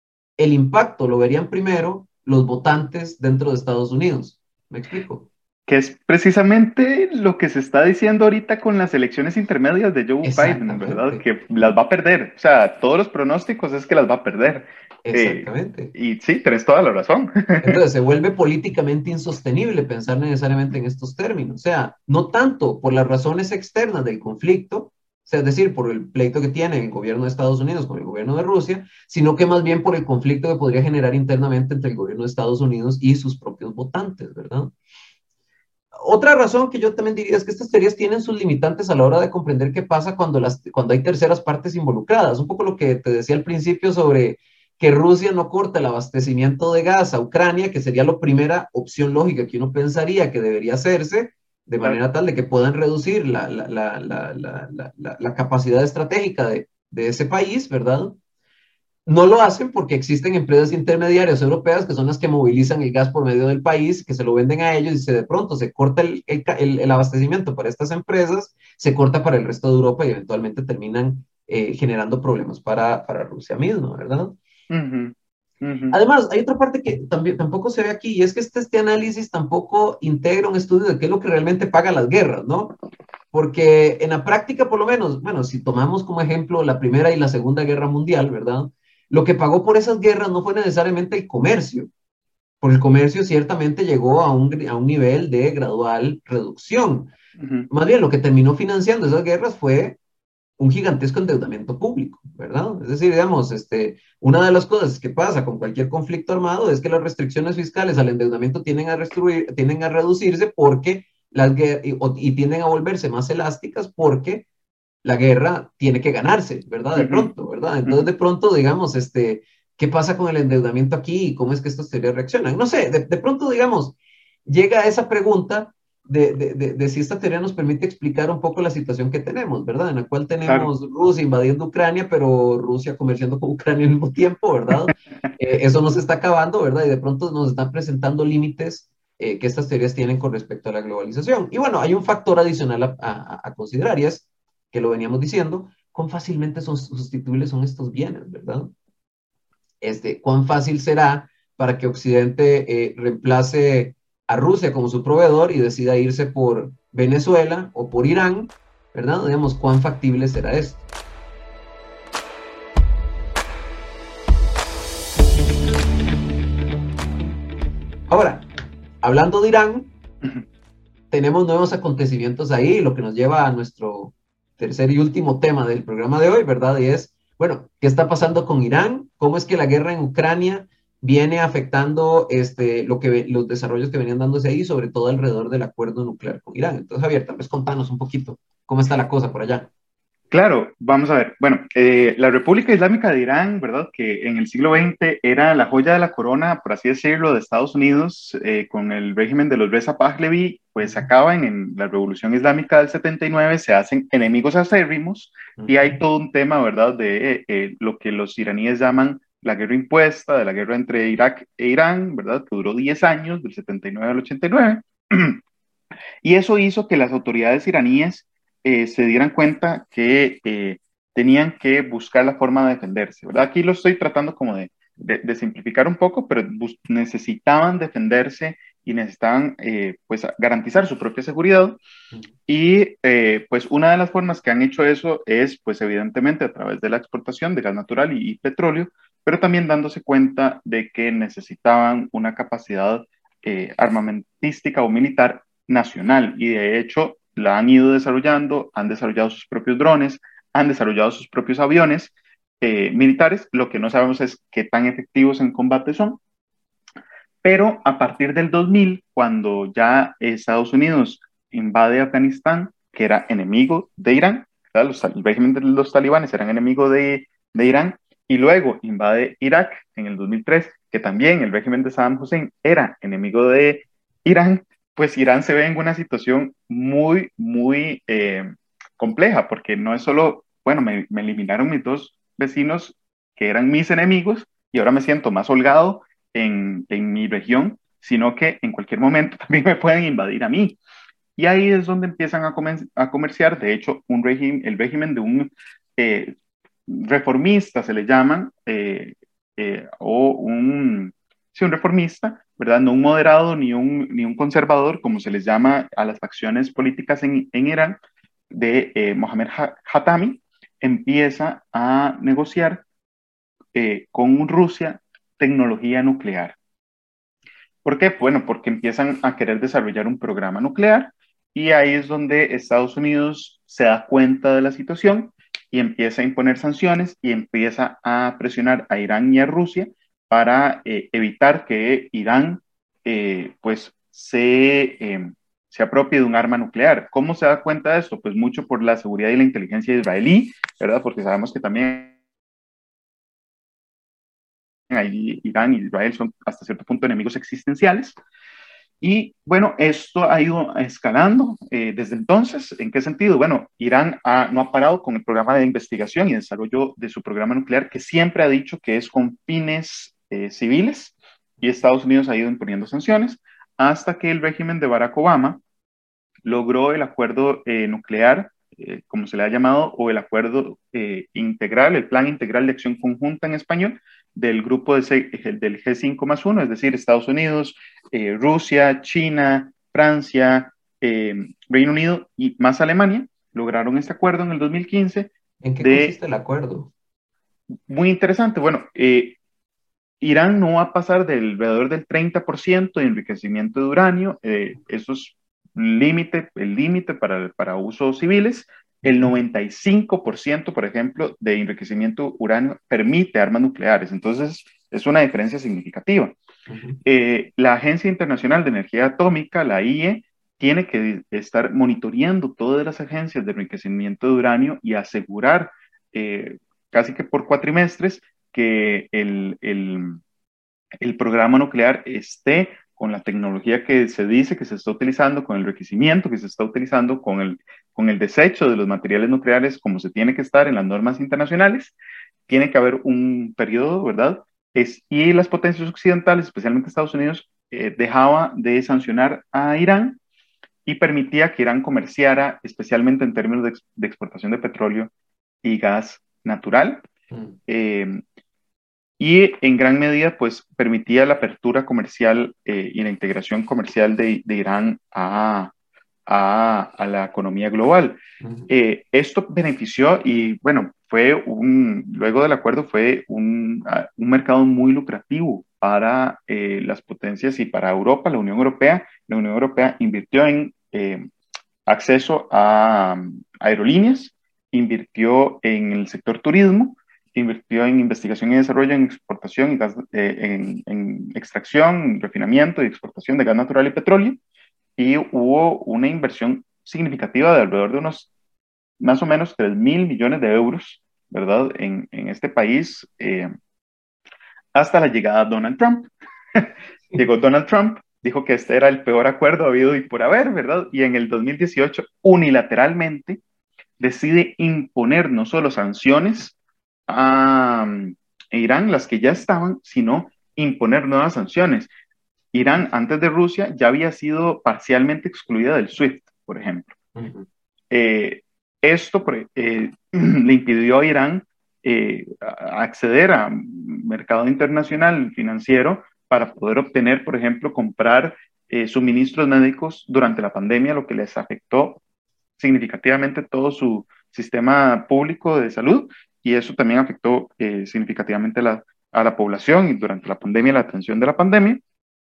el impacto lo verían primero los votantes dentro de Estados Unidos. ¿Me explico? Que es precisamente lo que se está diciendo ahorita con las elecciones intermedias de Joe Biden, ¿verdad? Exactamente, Que las va a perder. O sea, todos los pronósticos es que las va a perder. Eh, exactamente. y sí, tenés toda la razón. Entonces se vuelve políticamente insostenible pensar necesariamente en estos términos. O sea, no tanto por las razones externas del conflicto, o sea, es decir, por el pleito que tiene el gobierno de Estados Unidos con el gobierno de Rusia, sino que más bien por el conflicto que podría generar internamente entre el gobierno de Estados Unidos y sus propios votantes, ¿verdad? Otra razón que yo también diría es que estas teorías tienen sus limitantes a la hora de comprender qué pasa cuando, las, cuando hay terceras partes involucradas. Un poco lo que te decía al principio sobre que Rusia no corta el abastecimiento de gas a Ucrania, que sería la primera opción lógica que uno pensaría que debería hacerse, de Claro. manera tal de que puedan reducir la, la, la, la, la capacidad estratégica de, de ese país, ¿verdad? No lo hacen porque existen empresas intermediarias europeas que son las que movilizan el gas por medio del país, que se lo venden a ellos y si de pronto se corta el, el, el abastecimiento para estas empresas, se corta para el resto de Europa y eventualmente terminan eh, generando problemas para, para Rusia misma, ¿verdad? Ujú, ujú. Además, hay otra parte que también, tampoco se ve aquí y es que este, este análisis tampoco integra un estudio de qué es lo que realmente paga las guerras, ¿no? Porque en la práctica, por lo menos, bueno, si tomamos como ejemplo la Primera y la Segunda Guerra Mundial, ¿verdad? Lo que pagó por esas guerras no fue necesariamente el comercio, porque el comercio ciertamente llegó a un, a un nivel de gradual reducción. Ujú. Más bien, lo que terminó financiando esas guerras fue un gigantesco endeudamiento público, ¿verdad? Es decir, digamos, este, una de las cosas que pasa con cualquier conflicto armado es que las restricciones fiscales al endeudamiento tienden a, restruir, tienden a reducirse porque las y, y tienden a volverse más elásticas porque la guerra tiene que ganarse, ¿verdad? De Ujú, pronto, ¿verdad? Entonces, ujú. de pronto, digamos, este, ¿qué pasa con el endeudamiento aquí y cómo es que estas teorías reaccionan? No sé, de, de pronto, digamos, llega a esa pregunta de, de, de, de, si esta teoría nos permite explicar un poco la situación que tenemos, ¿verdad? En la cual Claro. tenemos Rusia invadiendo Ucrania, pero Rusia comerciando con Ucrania al mismo tiempo, ¿verdad? Eh, eso nos está acabando, ¿verdad? Y de pronto nos están presentando límites eh, que estas teorías tienen con respecto a la globalización. Y bueno, hay un factor adicional a, a, a considerar y es que lo veníamos diciendo, cuán fácilmente son sustituibles son estos bienes, ¿verdad? Este, cuán fácil será para que Occidente eh, reemplace a Rusia como su proveedor y decida irse por Venezuela o por Irán, ¿verdad? Digamos, cuán factible será esto. Ahora, hablando de Irán, Ujú. tenemos nuevos acontecimientos ahí, lo que nos lleva a nuestro tercer y último tema del programa de hoy, ¿verdad? Y es, bueno, ¿qué está pasando con Irán? ¿Cómo es que la guerra en Ucrania viene afectando este, lo que, los desarrollos que venían dándose ahí, sobre todo alrededor del acuerdo nuclear con Irán? Entonces, Javier, tal vez contanos un poquito cómo está la cosa por allá. Claro, vamos a ver. Bueno, eh, la República Islámica de Irán, ¿verdad? Que en el siglo veinte era la joya de la corona, por así decirlo, de Estados Unidos, eh, con el régimen de los Reza Pahlavi, Uh pues -huh, acaban en la Revolución Islámica del setenta y nueve, se hacen enemigos acérrimos uh y hay -huh, todo un tema, ¿verdad? De eh, lo que los iraníes llaman la guerra impuesta, de la guerra entre Irak e Irán, ¿verdad? Que duró diez años, del setenta y nueve al ochenta y nueve. Y eso hizo que las autoridades iraníes eh, se dieran cuenta que eh, tenían que buscar la forma de defenderse, ¿verdad? Aquí lo estoy tratando como de, de, de simplificar un poco, pero necesitaban defenderse y necesitaban eh, pues garantizar su propia seguridad. Y eh, pues una de las formas que han hecho eso es pues evidentemente a través de la exportación de gas natural y, y petróleo, pero también dándose cuenta de que necesitaban una capacidad eh, armamentística o militar nacional, y de hecho la han ido desarrollando, han desarrollado sus propios drones, han desarrollado sus propios aviones eh, militares. Lo que no sabemos es qué tan efectivos en combate son, pero a partir del dos mil, cuando ya Estados Unidos invade Afganistán, que era enemigo de Irán, los, el régimen de los talibanes eran enemigo de, de Irán, y luego invade Irak en el dos mil tres, que también el régimen de Saddam Hussein era enemigo de Irán, pues Irán se ve en una situación muy, muy eh, compleja, porque no es solo, bueno, me, me eliminaron mis dos vecinos que eran mis enemigos y ahora me siento más holgado en, en mi región, sino que en cualquier momento también me pueden invadir a mí. Y ahí es donde empiezan a, comer, a comerciar, de hecho, un régimen, el régimen de un eh, reformista, se le llaman, eh, eh, o un, sí, un reformista, ¿verdad? No un moderado ni un, ni un conservador, como se les llama a las facciones políticas en, en Irán, de eh, Mohamed Hatami, empieza a negociar eh, con Rusia tecnología nuclear. ¿Por qué? Bueno, porque empiezan a querer desarrollar un programa nuclear, y ahí es donde Estados Unidos se da cuenta de la situación y empieza a imponer sanciones y empieza a presionar a Irán y a Rusia para eh, evitar que Irán eh, pues se, eh, se apropie de un arma nuclear. ¿Cómo se da cuenta de esto? Pues mucho por la seguridad y la inteligencia israelí, ¿verdad? Porque sabemos que también ahí Irán y Israel son hasta cierto punto enemigos existenciales. Y bueno, esto ha ido escalando eh, desde entonces. ¿En qué sentido? Bueno, Irán ha, no ha parado con el programa de investigación y desarrollo de su programa nuclear, que siempre ha dicho que es con fines eh, civiles, y Estados Unidos ha ido imponiendo sanciones hasta que el régimen de Barack Obama logró el acuerdo eh, nuclear, eh, como se le ha llamado, o el acuerdo eh, integral, el plan integral de acción conjunta en español, del grupo de C, del G cinco más uno, es decir, Estados Unidos, eh, Rusia, China, Francia, eh, Reino Unido y más Alemania, lograron este acuerdo en el dos mil quince. ¿En qué De, consiste el acuerdo? muy interesante, bueno, eh, Irán no va a pasar del alrededor del treinta por ciento de enriquecimiento de uranio, eh, eso es límite, el límite para, para usos civiles. El noventa y cinco por ciento, por ejemplo, de enriquecimiento uranio permite armas nucleares, entonces es una diferencia significativa. Uh-huh. Eh, la Agencia Internacional de Energía Atómica, la I E, tiene que estar monitoreando todas las agencias de enriquecimiento de uranio y asegurar eh, casi que por cuatrimestres que el, el, el programa nuclear esté con la tecnología que se dice que se está utilizando, con el enriquecimiento que se está utilizando, con el, con el desecho de los materiales nucleares como se tiene que estar en las normas internacionales. Tiene que haber un periodo, ¿verdad? Es, y las potencias occidentales, especialmente Estados Unidos, eh, dejaba de sancionar a Irán y permitía que Irán comerciara, especialmente en términos de, de exportación de petróleo y gas natural. Mm. Eh, y en gran medida, pues, permitía la apertura comercial eh, y la integración comercial de, de Irán a, a, a, la economía global. Uh-huh. Eh, esto benefició y, bueno, fue un, luego del acuerdo fue un, un mercado muy lucrativo para eh, las potencias y para Europa, la Unión Europea. La Unión Europea invirtió en eh, acceso a, a aerolíneas, invirtió en el sector turismo, invirtió en investigación y desarrollo, en exportación y gas, eh, en, en extracción, refinamiento y exportación de gas natural y petróleo, y hubo una inversión significativa de alrededor de unos más o menos tres mil millones de euros, ¿verdad? En, en este país, eh, hasta la llegada de Donald Trump. Llegó Donald Trump, dijo que este era el peor acuerdo habido y por haber, ¿verdad? Y en el dos mil dieciocho, unilateralmente, decide imponer no solo sanciones a, Irán las que ya estaban, sino imponer nuevas sanciones. Irán, antes de Rusia, ya había sido parcialmente excluida del SWIFT, por ejemplo. Uh-huh. Eh, esto eh, le impidió a Irán eh, acceder a mercado internacional financiero para poder obtener, por ejemplo, comprar eh, suministros médicos durante la pandemia, lo que les afectó significativamente todo su sistema público de salud, y eso también afectó eh, significativamente la, a la población y durante la pandemia, la atención de la pandemia.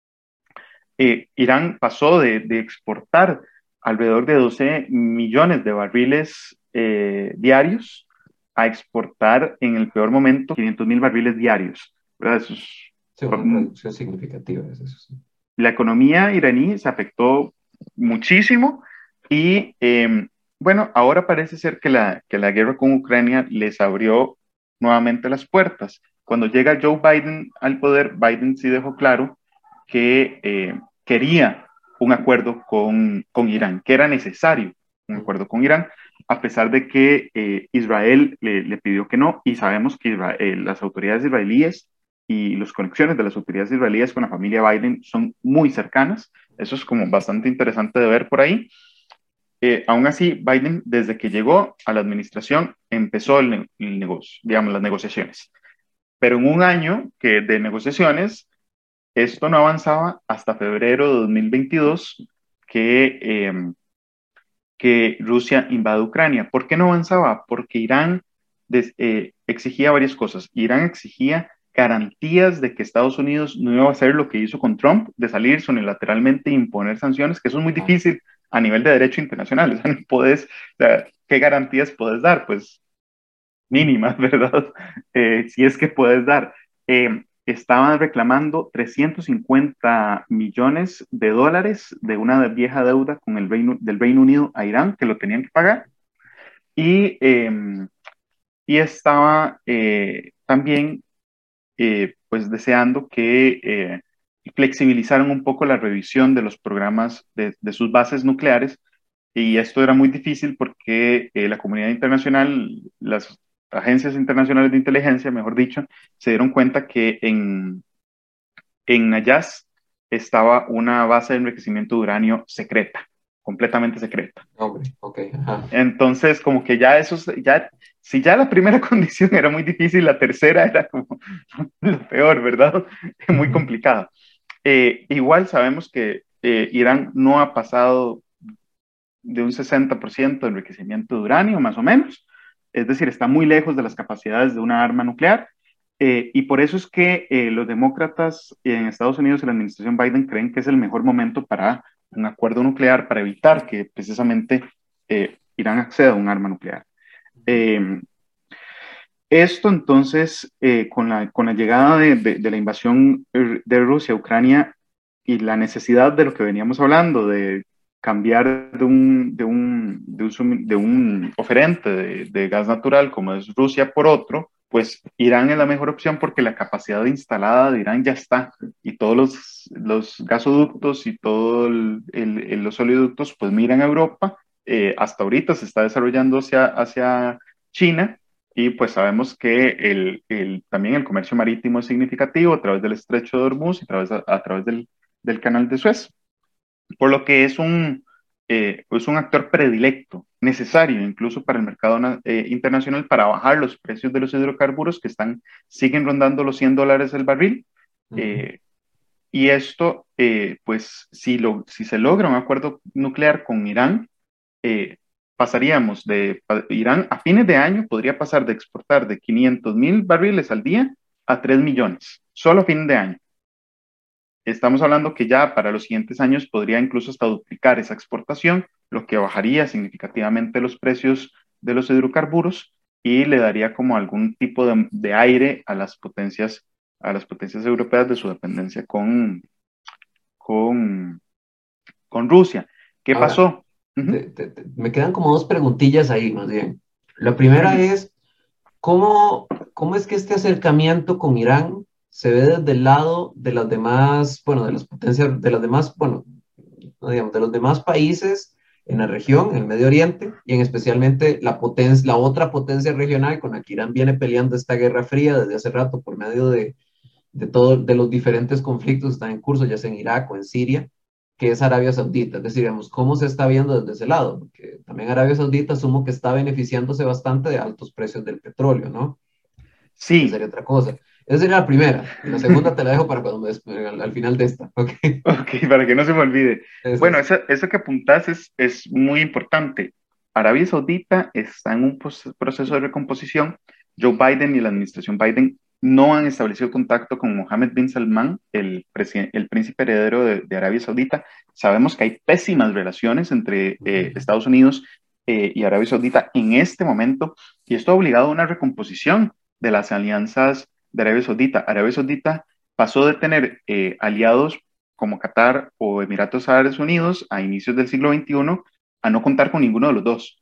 Eh, Irán pasó de, de exportar alrededor de doce millones de barriles eh, diarios a exportar en el peor momento quinientos mil barriles diarios. ¿Verdad? Eso es, sí, una reducción significativa. Es eso, sí. La economía iraní se afectó muchísimo y eh, bueno, ahora parece ser que la, que la guerra con Ucrania les abrió nuevamente las puertas. Cuando llega Joe Biden al poder, Biden sí dejó claro que eh, quería un acuerdo con, con Irán, que era necesario un acuerdo con Irán, a pesar de que eh, Israel le, le, pidió que no, y sabemos que Israel, eh, las autoridades israelíes y las conexiones de las autoridades israelíes con la familia Biden son muy cercanas. Eso es como bastante interesante de ver por ahí. Eh, aún así, Biden, desde que llegó a la administración, empezó el, ne el negocio, digamos, las negociaciones. Pero en un año que de negociaciones, esto no avanzaba hasta febrero de dos mil veintidós, que, eh, que Rusia invade Ucrania. ¿Por qué no avanzaba? Porque Irán des, eh, exigía varias cosas. Irán exigía garantías de que Estados Unidos no iba a hacer lo que hizo con Trump, de salirse unilateralmente e imponer sanciones, que eso es muy difícil a nivel de derecho internacional. O sea, no puedes, o sea, ¿qué garantías puedes dar? Pues mínimas, ¿verdad? Eh, si es que puedes dar. Eh, estaban reclamando trescientos cincuenta millones de dólares de una vieja deuda con el Reino, del Reino Unido a Irán, que lo tenían que pagar. Y, eh, y estaba eh, también eh, pues deseando que eh, flexibilizaran un poco la revisión de los programas de, de sus bases nucleares, y esto era muy difícil porque eh, la comunidad internacional, las agencias internacionales de inteligencia, mejor dicho, se dieron cuenta que en, en Ayaz estaba una base de enriquecimiento de uranio secreta, completamente secreta. Hombre, ok, ajá. Entonces, como que ya eso, ya, si ya la primera condición era muy difícil, la tercera era como lo peor, ¿verdad? Muy complicado. Eh, igual sabemos que eh, Irán no ha pasado de un sesenta por ciento de enriquecimiento de uranio, más o menos. Es decir, está muy lejos de las capacidades de una arma nuclear. Eh, y por eso es que eh, los demócratas en Estados Unidos y la administración Biden creen que es el mejor momento para un acuerdo nuclear, para evitar que precisamente eh, Irán acceda a un arma nuclear. Eh, esto entonces, eh, con, la, con la llegada de, de, de la invasión de Rusia a Ucrania y la necesidad de lo que veníamos hablando, de cambiar de un, de un, de un, de un oferente de, de gas natural como es Rusia por otro, pues Irán es la mejor opción porque la capacidad instalada de Irán ya está, y todos los, los gasoductos y todos los oleoductos pues miran a Europa. Eh, hasta ahorita se está desarrollando hacia, hacia China, y pues sabemos que el, el, también el comercio marítimo es significativo a través del estrecho de Hormuz y a través, a, a través del, del canal de Suez, por lo que es un, eh, es un actor predilecto, necesario incluso para el mercado eh, internacional, para bajar los precios de los hidrocarburos que están, siguen rondando los cien dólares el barril. Uh-huh. eh, y esto, eh, pues si, lo, si se logra un acuerdo nuclear con Irán, eh, pasaríamos de Irán a fines de año, podría pasar de exportar de quinientos mil barriles al día a tres millones, solo a fin de año. Estamos hablando que ya para los siguientes años podría incluso hasta duplicar esa exportación, lo que bajaría significativamente los precios de los hidrocarburos y le daría como algún tipo de, de aire a las potencias, a las potencias europeas de su dependencia con, con, con Rusia. ¿Qué Ahora, pasó? Te, te, te, me quedan como dos preguntillas ahí, más bien. La primera uh-huh. es, ¿cómo, ¿cómo es que este acercamiento con Irán se ve desde el lado de las demás, bueno, de las potencias, de las demás, bueno, no digamos, de los demás países en la región, en el Medio Oriente, y en especialmente la, potencia, la otra potencia regional con la que Irán viene peleando esta guerra fría desde hace rato por medio de, de, todo, de los diferentes conflictos que están en curso, ya sea en Irak o en Siria, que es Arabia Saudita. Es decir, digamos, ¿cómo se está viendo desde ese lado? Porque también Arabia Saudita asumo que está beneficiándose bastante de altos precios del petróleo, ¿no? Que Sí, sería otra cosa. Esa sería la primera. Y la segunda te la dejo para cuando me, al, al, final de esta. ¿Ok? ok, para que no se me olvide. Eso Bueno, es. eso, eso que apuntás es, es muy importante. Arabia Saudita está en un pos- proceso de recomposición. Joe Biden y la administración Biden no han establecido contacto con Mohammed bin Salman, el, presi- el príncipe heredero de, de Arabia Saudita. Sabemos que hay pésimas relaciones entre eh, Estados Unidos eh, y Arabia Saudita en este momento, y esto ha obligado a una recomposición de las alianzas de Arabia Saudita. Arabia Saudita pasó de tener eh, aliados como Qatar o Emiratos Árabes Unidos a inicios del siglo veintiuno a no contar con ninguno de los dos.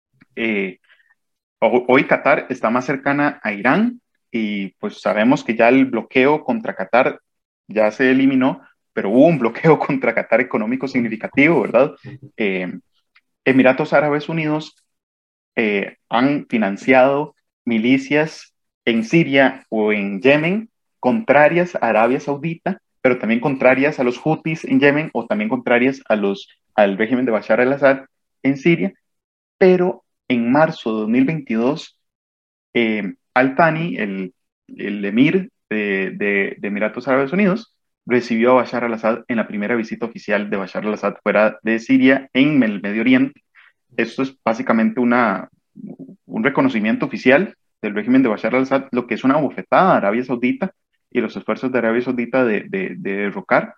Eh, Hoy Qatar está más cercana a Irán y pues sabemos que ya el bloqueo contra Qatar ya se eliminó, pero hubo un bloqueo contra Qatar económico significativo, ¿verdad? Eh, Emiratos Árabes Unidos eh, han financiado milicias en Siria o en Yemen contrarias a Arabia Saudita, pero también contrarias a los Houthis en Yemen o también contrarias a los, al régimen de Bashar al-Assad en Siria. Pero en marzo de dos mil veintidós, eh, Al-Thani, el, el emir de, de, de Emiratos Árabes Unidos, recibió a Bashar al-Assad en la primera visita oficial de Bashar al-Assad fuera de Siria en el Medio Oriente. Esto es básicamente una, un reconocimiento oficial del régimen de Bashar al-Assad, lo que es una bofetada a Arabia Saudita y los esfuerzos de Arabia Saudita de, de, de derrocar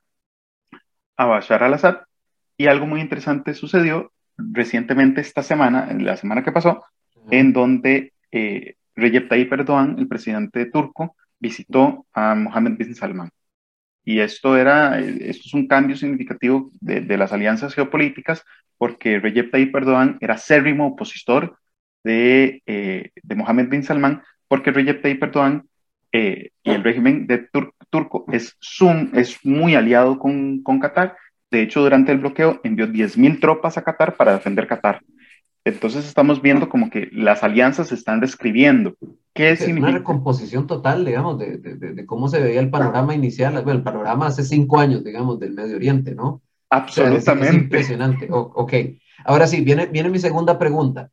a Bashar al-Assad. Y algo muy interesante sucedió recientemente esta semana, la semana que pasó, Ajá. en donde eh, Recep Tayyip Erdogan, el presidente turco, visitó a Mohammed bin Salman. Y esto, era, esto es un cambio significativo de, de las alianzas geopolíticas, porque Recep Tayyip Erdogan era acérrimo opositor de, eh, de Mohammed bin Salman, porque Recep Tayyip Erdogan eh, y el régimen de Tur turco es, zoom, es muy aliado con, con Qatar. De hecho, durante el bloqueo envió diez mil tropas a Qatar para defender Qatar. Entonces estamos viendo como que las alianzas se están describiendo. ¿Qué Sí, es una significa? recomposición total, digamos, de, de, de, de cómo se veía el panorama inicial, bueno, el panorama hace cinco años, digamos, del Medio Oriente, ¿no? O sea, es, es Absolutamente. impresionante. O, ok, ahora sí, viene, viene mi segunda pregunta.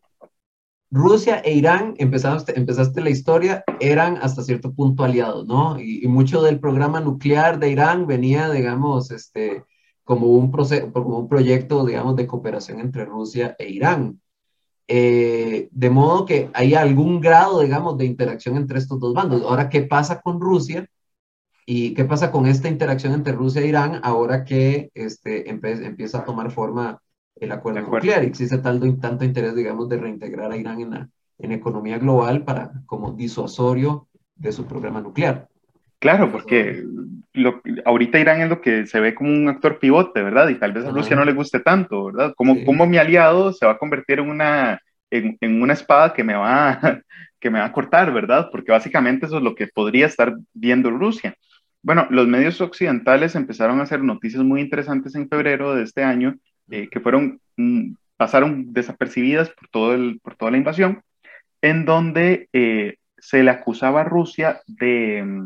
Rusia e Irán, empezaste, empezaste la historia, eran hasta cierto punto aliados, ¿no? Y, y mucho del programa nuclear de Irán venía, digamos, este, como un, proceso, como un proyecto, digamos, de cooperación entre Rusia e Irán. Eh, de modo que hay algún grado, digamos, de interacción entre estos dos bandos. Ahora, ¿qué pasa con Rusia? ¿Y qué pasa con esta interacción entre Rusia e Irán ahora que este, empe empieza a tomar forma el De acuerdo acuerdo. nuclear? Y existe tanto, tanto interés, digamos, de reintegrar a Irán en la en economía global para como disuasorio de su programa nuclear. ¿Qué Claro, pasa ahora? porque lo, ahorita Irán es lo que se ve como un actor pivote, ¿verdad? Y tal vez a Rusia no Ajá, le guste tanto, ¿verdad? Como, sí. como mi aliado se va a convertir en una, en, en una espada que me va a, que me va a cortar, ¿verdad? Porque básicamente eso es lo que podría estar viendo Rusia. Bueno, los medios occidentales empezaron a hacer noticias muy interesantes en febrero de este año, eh, que fueron, mm, pasaron desapercibidas por, todo el, por toda la invasión, en donde eh, se le acusaba a Rusia de mm,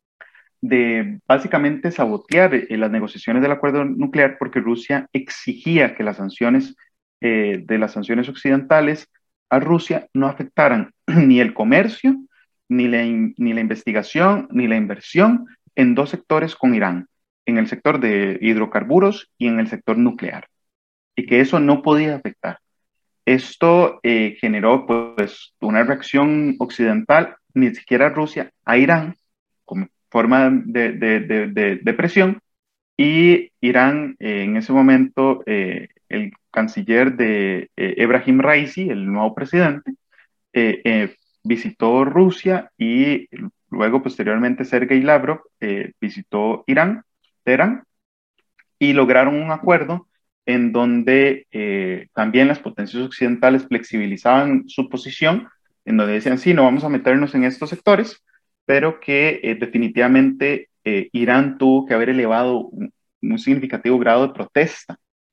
de básicamente sabotear eh, las negociaciones del acuerdo nuclear porque Rusia exigía que las sanciones eh, de las sanciones occidentales a Rusia no afectaran ni el comercio, ni la, in, ni la investigación, ni la inversión en dos sectores con Irán, en el sector de hidrocarburos y en el sector nuclear, y que eso no podía afectar. Esto eh, generó pues una reacción occidental, ni siquiera Rusia, a Irán, como forma de, de, de, de, de presión, y Irán eh, en ese momento, eh, el canciller de eh, Ebrahim Raisi, el nuevo presidente, eh, eh, visitó Rusia y luego posteriormente Sergei Lavrov eh, visitó Irán, Teherán, y lograron un acuerdo en donde eh, también las potencias occidentales flexibilizaban su posición, en donde decían, sí, no vamos a meternos en estos sectores, pero que eh, definitivamente eh, Irán tuvo que haber elevado un, un significativo grado de protesta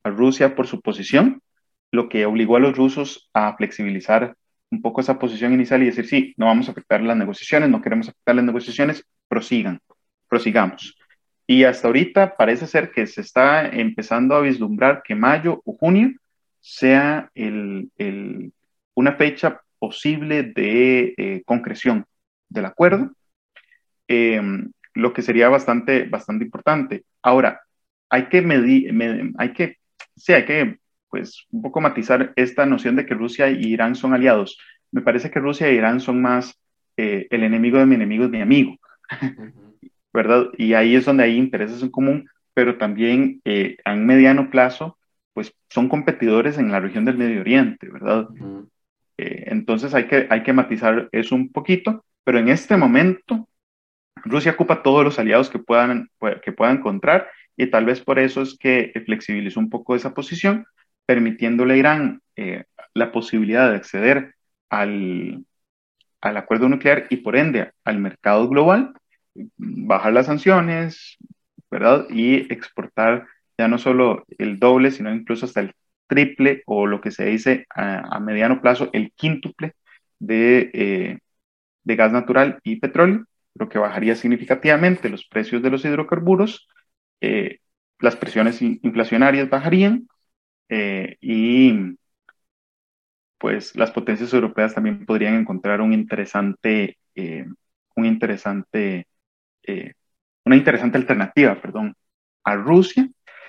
a Rusia por su posición, lo que obligó a los rusos a flexibilizar un poco esa posición inicial y decir, sí, no vamos a afectar las negociaciones, no queremos afectar las negociaciones, prosigan, prosigamos. Y hasta ahorita parece ser que se está empezando a vislumbrar que mayo o junio sea el, el, una fecha posible de eh, concreción del acuerdo, eh, lo que sería bastante, bastante importante. Ahora, hay que medir, med hay que, sí, hay que, pues, un poco matizar esta noción de que Rusia y Irán son aliados. Me parece que Rusia e Irán son más eh, el enemigo de mi enemigo es mi amigo, Ujú. ¿verdad? Y ahí es donde hay intereses en común, pero también eh, a un mediano plazo, pues son competidores en la región del Medio Oriente, ¿verdad? Ujú. Eh, entonces hay que, hay que matizar eso un poquito, pero en este momento Rusia ocupa todos los aliados que puedan, que pueda encontrar y tal vez por eso es que flexibilizó un poco esa posición, permitiéndole a Irán eh, la posibilidad de acceder al, al acuerdo nuclear y por ende al mercado global, bajar las sanciones, ¿verdad? Y exportar ya no solo el doble, sino incluso hasta el triple o lo que se dice a, a mediano plazo, el quíntuple de, eh, de gas natural y petróleo, lo que bajaría significativamente los precios de los hidrocarburos, eh, las presiones inflacionarias bajarían eh, y pues las potencias europeas también podrían encontrar un interesante, eh, un interesante, eh, una interesante alternativa, perdón, a Rusia.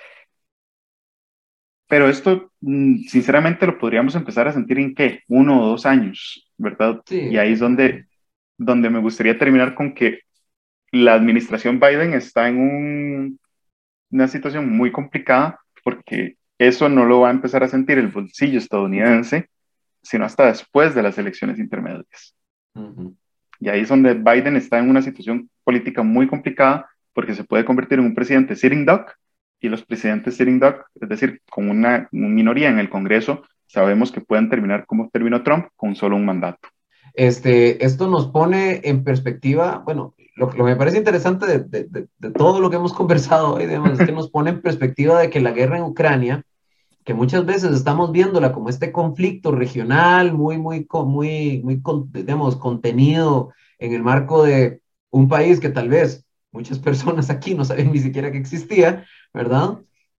Pero esto, mm, sinceramente, lo podríamos empezar a sentir en qué, uno o dos años, ¿verdad? Sí, Y ahí es donde, efectivamente. donde me gustaría terminar con que la administración Biden está en un, una situación muy complicada porque eso no lo va a empezar a sentir el bolsillo estadounidense, sino hasta después de las elecciones intermedias. Ujú. Y ahí es donde Biden está en una situación política muy complicada porque se puede convertir en un presidente sitting duck y los presidentes sitting duck, es decir, con una, una minoría en el Congreso, sabemos que pueden terminar como terminó Trump, con solo un mandato. Este, esto nos pone en perspectiva, bueno, lo que me parece interesante de, de, de, de todo lo que hemos conversado hoy, digamos, es que nos pone en perspectiva de que la guerra en Ucrania, que muchas veces estamos viéndola como este conflicto regional muy, muy, muy, muy, digamos, contenido en el marco de un país que tal vez muchas personas aquí no saben ni siquiera que existía, ¿verdad?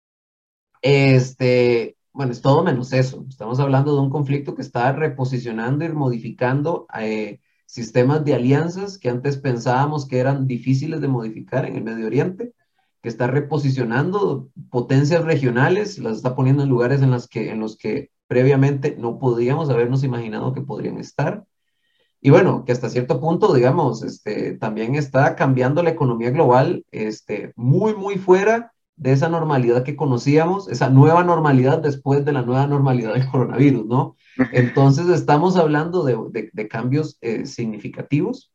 Este, bueno, es todo menos eso. Estamos hablando de un conflicto que está reposicionando y modificando eh, sistemas de alianzas que antes pensábamos que eran difíciles de modificar en el Medio Oriente, que está reposicionando potencias regionales, las está poniendo en lugares en, las que, en los que previamente no podíamos habernos imaginado que podrían estar. Y bueno, que hasta cierto punto, digamos, este, también está cambiando la economía global, este, muy, muy fuera de esa normalidad que conocíamos, esa nueva normalidad después de la nueva normalidad del coronavirus, ¿no? Entonces estamos hablando de, de, de cambios eh, significativos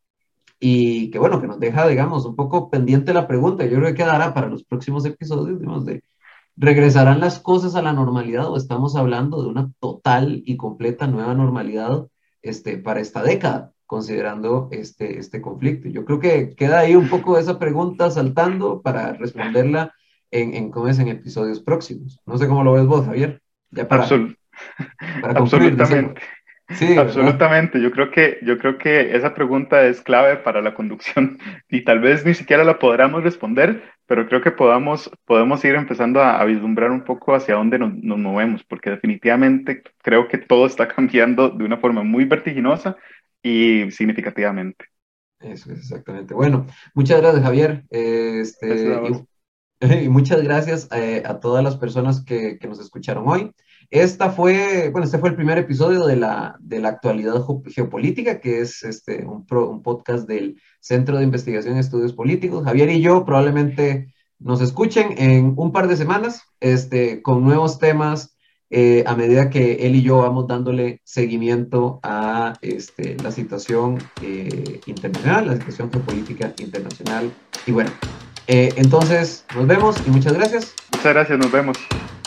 y que bueno, que nos deja, digamos, un poco pendiente la pregunta. Yo creo que quedará para los próximos episodios, digamos, de ¿regresarán las cosas a la normalidad o estamos hablando de una total y completa nueva normalidad este, para esta década, considerando este, este conflicto? Yo creo que queda ahí un poco esa pregunta saltando para responderla en, en, ¿cómo es? En episodios próximos. No sé cómo lo ves vos, Javier, ya para, Absol para concluir, decime. absolutamente. Sí, ¿verdad? Absolutamente, yo creo que, yo creo que esa pregunta es clave para la conducción y tal vez ni siquiera la podamos responder, pero creo que podamos, podemos ir empezando a, a vislumbrar un poco hacia dónde nos, nos movemos, porque definitivamente creo que todo está cambiando de una forma muy vertiginosa y significativamente. Eso es exactamente. Bueno, muchas gracias, Javier. Gracias a Este, vos. y Y muchas gracias eh, a todas las personas que, que nos escucharon hoy. Esta fue, bueno, este fue el primer episodio de la, de la actualidad jo- geopolítica, que es este, un, pro- un podcast del Centro de Investigación y Estudios Políticos. Javier y yo probablemente nos escuchen en un par de semanas este, con nuevos temas eh, a medida que él y yo vamos dándole seguimiento a este, la situación eh, internacional, la situación geopolítica internacional. Y bueno, eh, entonces, nos vemos y muchas gracias. Muchas gracias, nos vemos.